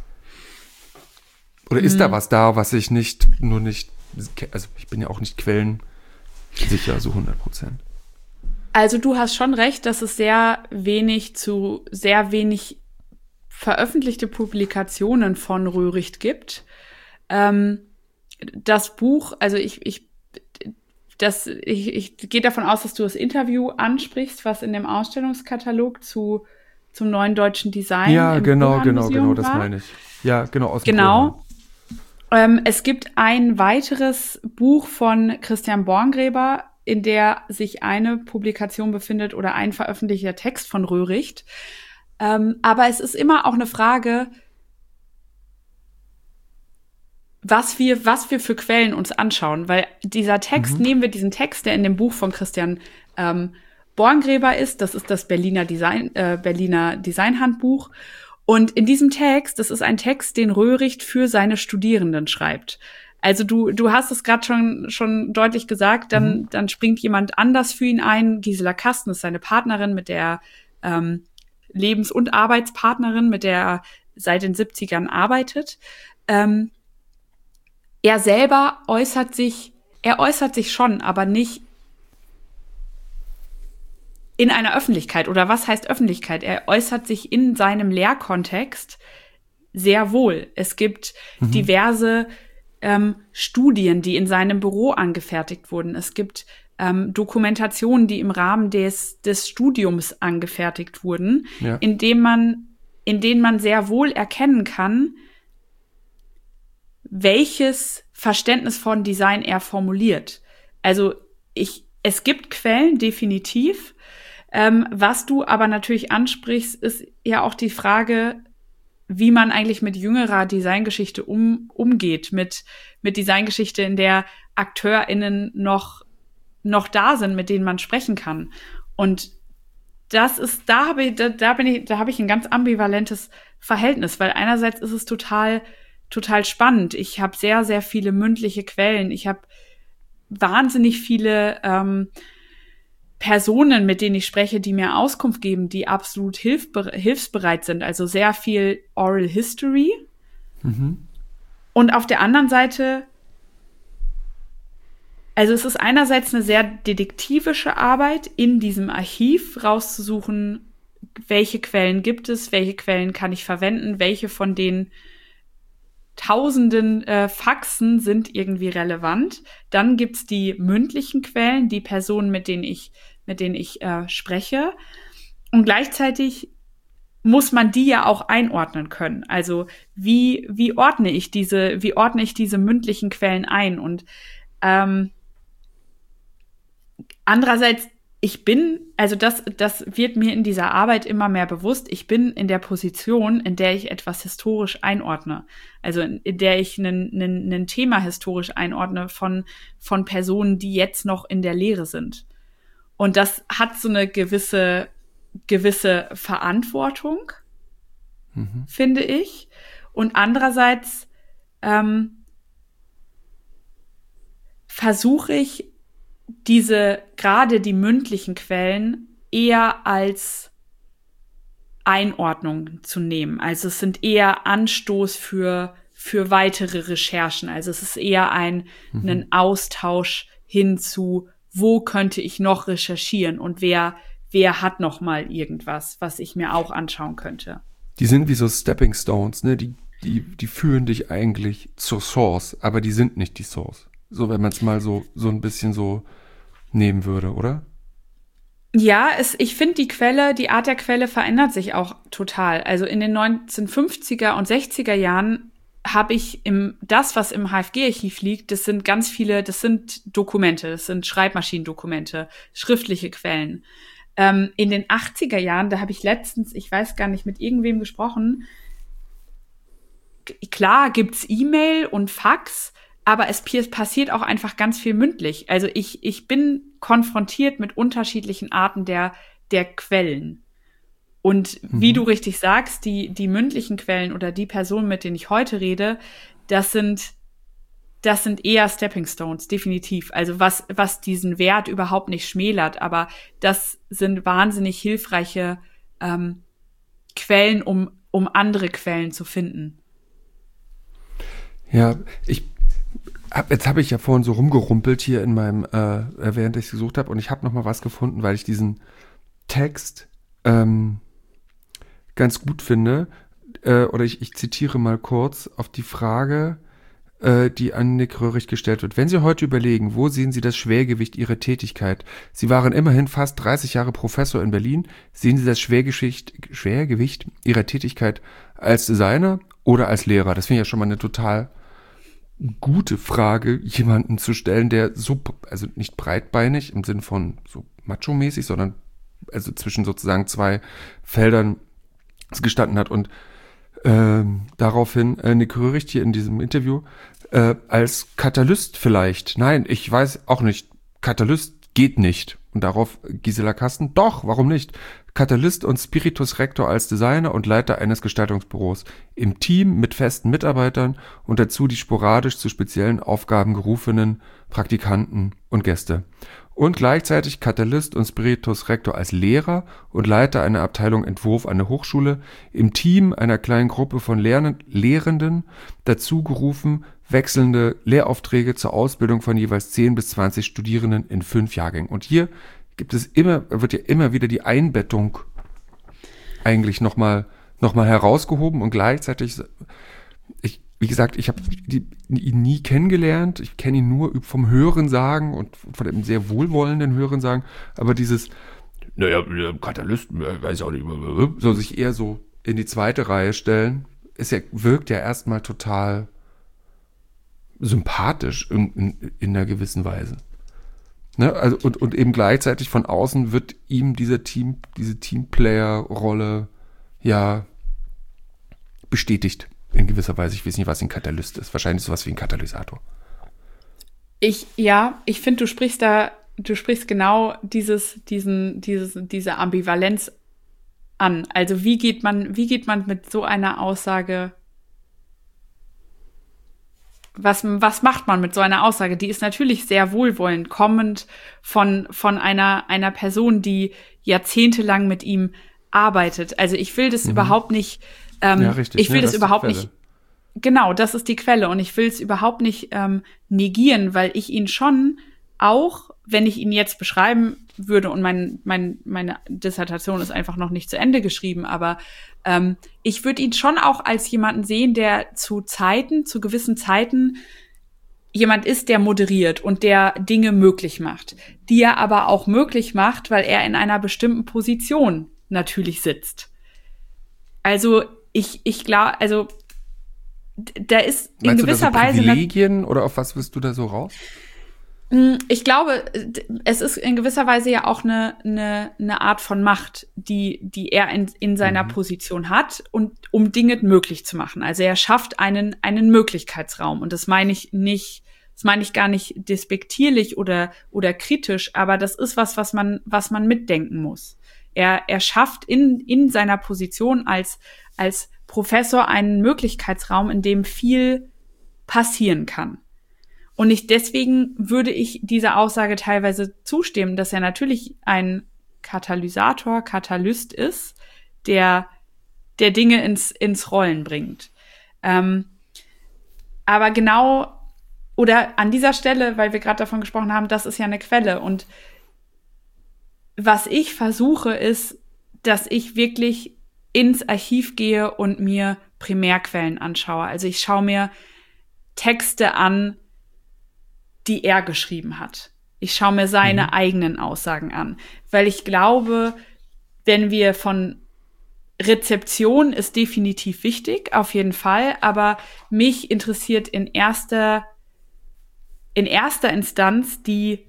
Oder ist da was da, was ich also ich bin ja auch nicht quellensicher, so 100%. Also du hast schon recht, dass es sehr wenig veröffentlichte Publikationen von Röhrig gibt. Das Buch, also ich gehe davon aus, dass du das Interview ansprichst, was in dem Ausstellungskatalog zum neuen deutschen Design ja, im genau, Museum das war. meine ich. Ja, genau, aus dem Genau. Es gibt ein weiteres Buch von Christian Borngräber, in der sich eine Publikation befindet oder ein veröffentlichter Text von Röhrig. Aber es ist immer auch eine Frage, was wir für Quellen uns anschauen, weil dieser Text, nehmen wir diesen Text, der in dem Buch von Christian Borngräber ist, das ist das Berliner Designhandbuch. Und in diesem Text, das ist ein Text, den Röhrig für seine Studierenden schreibt. Also du hast es gerade schon deutlich gesagt, dann springt jemand anders für ihn ein. Gisela Kasten ist seine Partnerin, mit der Lebens- und Arbeitspartnerin, mit der er seit den 70ern arbeitet. Er selber äußert sich schon, aber nicht in einer Öffentlichkeit. Oder was heißt Öffentlichkeit? Er äußert sich in seinem Lehrkontext sehr wohl. Es gibt diverse Studien, die in seinem Büro angefertigt wurden. Es gibt Dokumentationen, die im Rahmen des Studiums angefertigt wurden, Ja. in denen man sehr wohl erkennen kann, welches Verständnis von Design er formuliert. Also es gibt Quellen, definitiv. Was du aber natürlich ansprichst, ist ja auch die Frage, wie man eigentlich mit jüngerer Designgeschichte umgeht, mit Designgeschichte, in der AkteurInnen noch da sind, mit denen man sprechen kann. Und das ist, da habe ich ein ganz ambivalentes Verhältnis, weil einerseits ist es total spannend. Ich habe sehr, sehr viele mündliche Quellen. Ich habe wahnsinnig viele Personen, mit denen ich spreche, die mir Auskunft geben, die absolut hilfsbereit sind. Also sehr viel Oral History. Und auf der anderen Seite, also es ist einerseits eine sehr detektivische Arbeit, in diesem Archiv rauszusuchen, welche Quellen gibt es, welche Quellen kann ich verwenden, welche von den tausenden Faxen sind irgendwie relevant. Dann gibt's die mündlichen Quellen, die Personen, mit denen ich spreche. Und gleichzeitig muss man die ja auch einordnen können. Also wie ordne ich diese mündlichen Quellen ein? Und andererseits, das wird mir in dieser Arbeit immer mehr bewusst, ich bin in der Position, in der ich etwas historisch einordne. Also in der ich ein Thema historisch einordne von Personen, die jetzt noch in der Lehre sind. Und das hat so eine gewisse Verantwortung, finde ich. Und andererseits versuche ich, gerade die mündlichen Quellen eher als Einordnung zu nehmen. Also es sind eher Anstoß für weitere Recherchen. Also es ist eher ein Austausch hin zu, wo könnte ich noch recherchieren und wer hat noch mal irgendwas, was ich mir auch anschauen könnte. Die sind wie so Stepping Stones, ne? Die führen dich eigentlich zur Source, aber die sind nicht die Source. So, wenn man es mal so ein bisschen so nehmen würde, oder? Ja, ich finde die Art der Quelle verändert sich auch total. Also in den 1950er und 60er Jahren habe ich das, was im HFG-Archiv liegt, das sind Dokumente, das sind Schreibmaschinendokumente, schriftliche Quellen. In den 80er Jahren, da habe ich letztens, ich weiß gar nicht, mit irgendwem gesprochen. Klar gibt's E-Mail und Fax, aber es passiert auch einfach ganz viel mündlich. Also ich bin konfrontiert mit unterschiedlichen Arten der Quellen. Und wie du richtig sagst, die mündlichen Quellen oder die Personen, mit denen ich heute rede, das sind eher Stepping Stones, definitiv. Also was diesen Wert überhaupt nicht schmälert, aber das sind wahnsinnig hilfreiche Quellen, um andere Quellen zu finden. Ja, jetzt habe ich ja vorhin so rumgerumpelt hier in meinem, während ich gesucht habe, und ich habe noch mal was gefunden, weil ich diesen Text ganz gut finde. Oder ich zitiere mal kurz auf die Frage, die an Nick Röhrig gestellt wird. Wenn Sie heute überlegen, wo sehen Sie das Schwergewicht Ihrer Tätigkeit? Sie waren immerhin fast 30 Jahre Professor in Berlin. Sehen Sie das Schwergewicht Ihrer Tätigkeit als Designer oder als Lehrer? Das finde ich ja schon mal eine total gute Frage, jemanden zu stellen, der so, also nicht breitbeinig im Sinn von so macho-mäßig, sondern also zwischen sozusagen zwei Feldern gestanden hat. Und daraufhin Nick Röhrig hier in diesem Interview als Katalyst vielleicht. Nein, ich weiß auch nicht. Katalyst geht nicht. Und darauf Gisela Kasten, doch, warum nicht? Katalyst und Spiritus Rector als Designer und Leiter eines Gestaltungsbüros. Im Team mit festen Mitarbeitern und dazu die sporadisch zu speziellen Aufgaben gerufenen Praktikanten und Gäste. Und gleichzeitig Katalyst und Spiritus Rector als Lehrer und Leiter einer Abteilung Entwurf an der Hochschule, im Team einer kleinen Gruppe von Lehrenden, dazu gerufen, wechselnde Lehraufträge zur Ausbildung von jeweils 10 bis 20 Studierenden in 5 Jahrgängen. Und hier wird ja immer wieder die Einbettung eigentlich nochmal herausgehoben und gleichzeitig, wie gesagt, ich habe ihn nie kennengelernt. Ich kenne ihn nur vom Hörensagen und von einem sehr wohlwollenden Hörensagen. Aber dieses, Katalyst, weiß ich auch nicht, so sich eher so in die zweite Reihe stellen, wirkt ja erstmal total sympathisch in einer gewissen Weise. Ne? Also, und eben gleichzeitig von außen wird ihm diese Teamplayer-Rolle ja bestätigt. In gewisser Weise. Ich weiß nicht, was ein Katalyst ist. Wahrscheinlich sowas wie ein Katalysator. Ich finde, du sprichst genau diese Ambivalenz an. Also wie geht man mit so einer Aussage, was macht man mit so einer Aussage? Die ist natürlich sehr wohlwollend, kommend von einer Person, die jahrzehntelang mit ihm arbeitet. Also ich will das überhaupt nicht. Ja, richtig. Ich will das überhaupt nicht. Genau, das ist die Quelle. Und ich will es überhaupt nicht negieren, weil ich ihn schon auch, wenn ich ihn jetzt beschreiben würde, und meine Dissertation ist einfach noch nicht zu Ende geschrieben, aber ich würde ihn schon auch als jemanden sehen, der zu gewissen Zeiten jemand ist, der moderiert und der Dinge möglich macht, die er aber auch möglich macht, weil er in einer bestimmten Position natürlich sitzt. Also ich glaube, also da ist in gewisser Weise Privilegien oder auf was bist du da so raus? Ich glaube, es ist in gewisser Weise ja auch eine Art von Macht, die er in seiner Position hat, und um Dinge möglich zu machen. Also er schafft einen Möglichkeitsraum, und das meine ich gar nicht despektierlich oder kritisch, aber das ist was man mitdenken muss. Er schafft in seiner Position als Professor einen Möglichkeitsraum, in dem viel passieren kann. Und deswegen würde ich dieser Aussage teilweise zustimmen, dass er natürlich ein Katalyst ist, der Dinge ins Rollen bringt. Aber genau, oder an dieser Stelle, weil wir gerade davon gesprochen haben, das ist ja eine Quelle. Und was ich versuche, ist, dass ich wirklich ins Archiv gehe und mir Primärquellen anschaue. Also ich schaue mir Texte an, die er geschrieben hat. Ich schaue mir seine eigenen Aussagen an. Weil ich glaube, wenn wir von Rezeption ist definitiv wichtig, auf jeden Fall, aber mich interessiert in erster Instanz die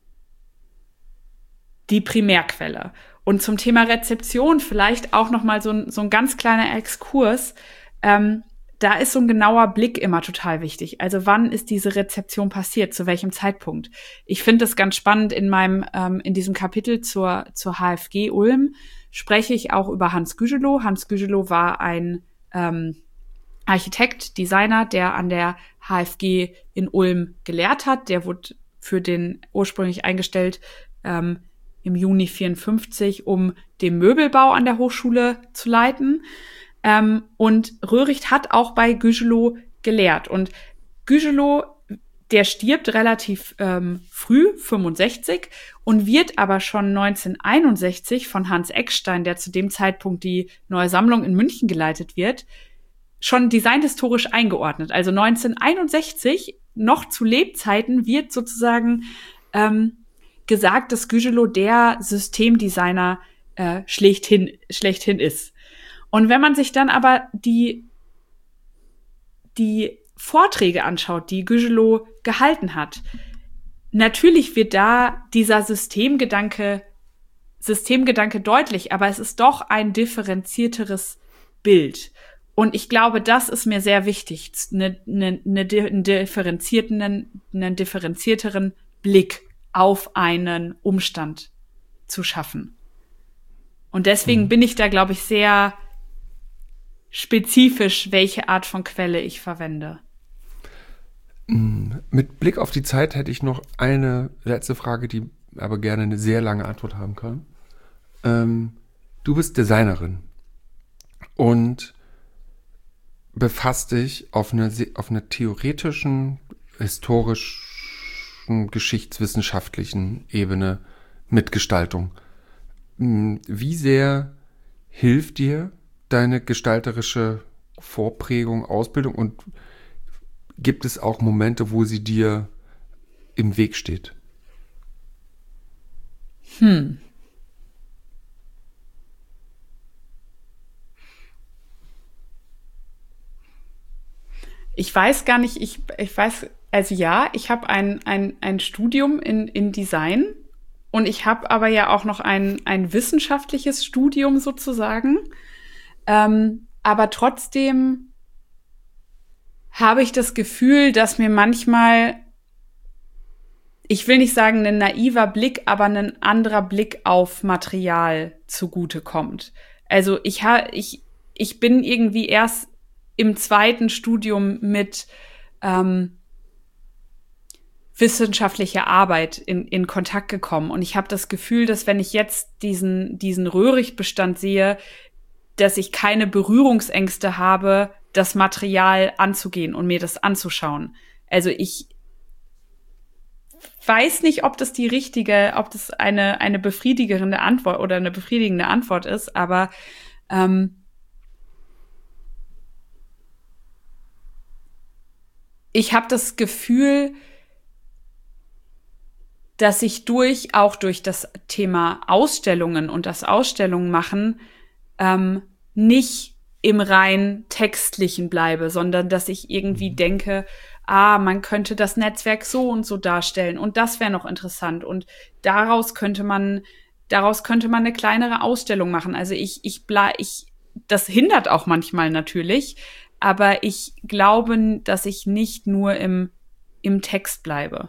Primärquelle. Und zum Thema Rezeption vielleicht auch noch mal so ein ganz kleiner Exkurs. da ist so ein genauer Blick immer total wichtig. Also wann ist diese Rezeption passiert, zu welchem Zeitpunkt? Ich finde das ganz spannend in diesem Kapitel zur HFG Ulm spreche ich auch über Hans Gügelow. Hans Gügelow war ein Architekt, Designer, der an der HFG in Ulm gelehrt hat. Der wurde für den ursprünglich eingestellt im Juni 54, um den Möbelbau an der Hochschule zu leiten. Und Röhricht hat auch bei Gügelow gelehrt. Und Gügelow, der stirbt relativ früh, 65, und wird aber schon 1961 von Hans Eckstein, der zu dem Zeitpunkt die Neue Sammlung in München geleitet wird, schon designhistorisch eingeordnet. Also 1961, noch zu Lebzeiten, wird sozusagen gesagt, dass Gügelow der Systemdesigner schlechthin ist. Und wenn man sich dann aber die Vorträge anschaut, die Gügelow gehalten hat, natürlich wird da dieser Systemgedanke deutlich, aber es ist doch ein differenzierteres Bild. Und ich glaube, das ist mir sehr wichtig, einen differenzierteren Blick auf einen Umstand zu schaffen. Und deswegen bin ich da, glaube ich, sehr spezifisch, welche Art von Quelle ich verwende. Mit Blick auf die Zeit hätte ich noch eine letzte Frage, die aber gerne eine sehr lange Antwort haben kann. Du bist Designerin und befasst dich auf einer theoretischen, historischen, geschichtswissenschaftlichen Ebene mit Gestaltung. Wie sehr hilft dir deine gestalterische Vorprägung, Ausbildung, und gibt es auch Momente, wo sie dir im Weg steht? Ich weiß gar nicht, ich weiß, also ja, ich habe ein Studium in Design und ich habe aber ja auch noch ein wissenschaftliches Studium sozusagen. Aber trotzdem habe ich das Gefühl, dass mir manchmal, ich will nicht sagen ein naiver Blick, aber ein anderer Blick auf Material zugutekommt. Also ich bin irgendwie erst im zweiten Studium mit wissenschaftlicher Arbeit in Kontakt gekommen. Und ich habe das Gefühl, dass wenn ich jetzt diesen Röhricht-Bestand sehe, dass ich keine Berührungsängste habe, das Material anzugehen und mir das anzuschauen. Also ich weiß nicht, ob das eine befriedigende Antwort oder eine befriedigende Antwort ist, aber ich habe das Gefühl, dass ich auch durch das Thema Ausstellungen und das Ausstellungen machen nicht im rein Textlichen bleibe, sondern dass ich irgendwie denke, man könnte das Netzwerk so und so darstellen und das wäre noch interessant und daraus könnte man eine kleinere Ausstellung machen. Also das hindert auch manchmal natürlich, aber ich glaube, dass ich nicht nur im Text bleibe.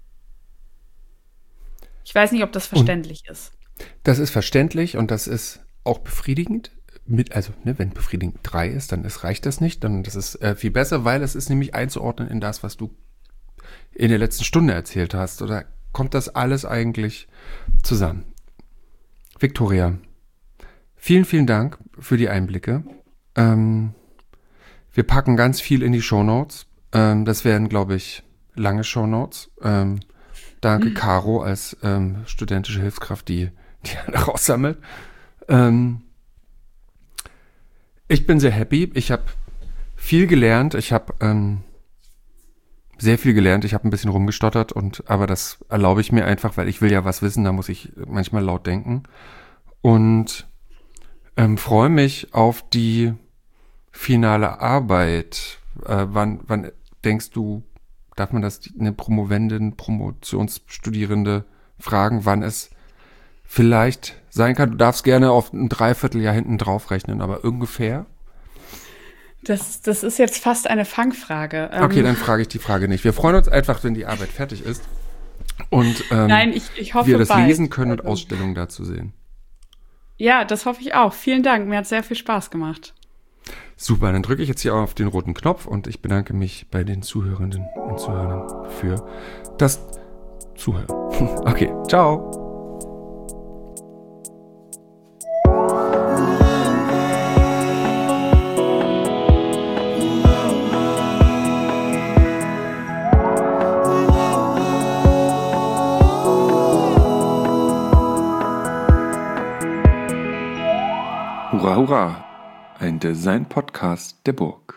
Ich weiß nicht, ob das verständlich ist. Das ist verständlich und das ist auch befriedigend. Wenn befriedigend 3 ist, dann reicht das nicht. Dann das ist viel besser, weil es ist nämlich einzuordnen in das, was du in der letzten Stunde erzählt hast. Oder kommt das alles eigentlich zusammen? Viktoria, vielen, vielen Dank für die Einblicke. Wir packen ganz viel in die Shownotes. Das werden, glaube ich, lange Shownotes. Danke, Caro, als studentische Hilfskraft, die alle raussammelt. Ich bin sehr happy. Ich habe viel gelernt. Ich habe sehr viel gelernt. Ich habe ein bisschen rumgestottert, aber das erlaube ich mir einfach, weil ich will ja was wissen. Da muss ich manchmal laut denken. Und freue mich auf die finale Arbeit. Wann denkst du, darf man das eine Promovendin, Promotionsstudierende fragen, wann es vielleicht sein kann? Du darfst gerne auf ein Dreivierteljahr hinten drauf rechnen, aber ungefähr? Das ist jetzt fast eine Fangfrage. Okay, dann frage ich die Frage nicht. Wir freuen uns einfach, wenn die Arbeit fertig ist und Nein, ich hoffe wir das bald. lesen können und Ausstellungen dazu sehen. Ja, das hoffe ich auch. Vielen Dank, mir hat sehr viel Spaß gemacht. Super, dann drücke ich jetzt hier auf den roten Knopf und ich bedanke mich bei den Zuhörenden und Zuhörern für das Zuhören. Okay, ciao. Hurra, hurra! Ein Design-Podcast der Burg.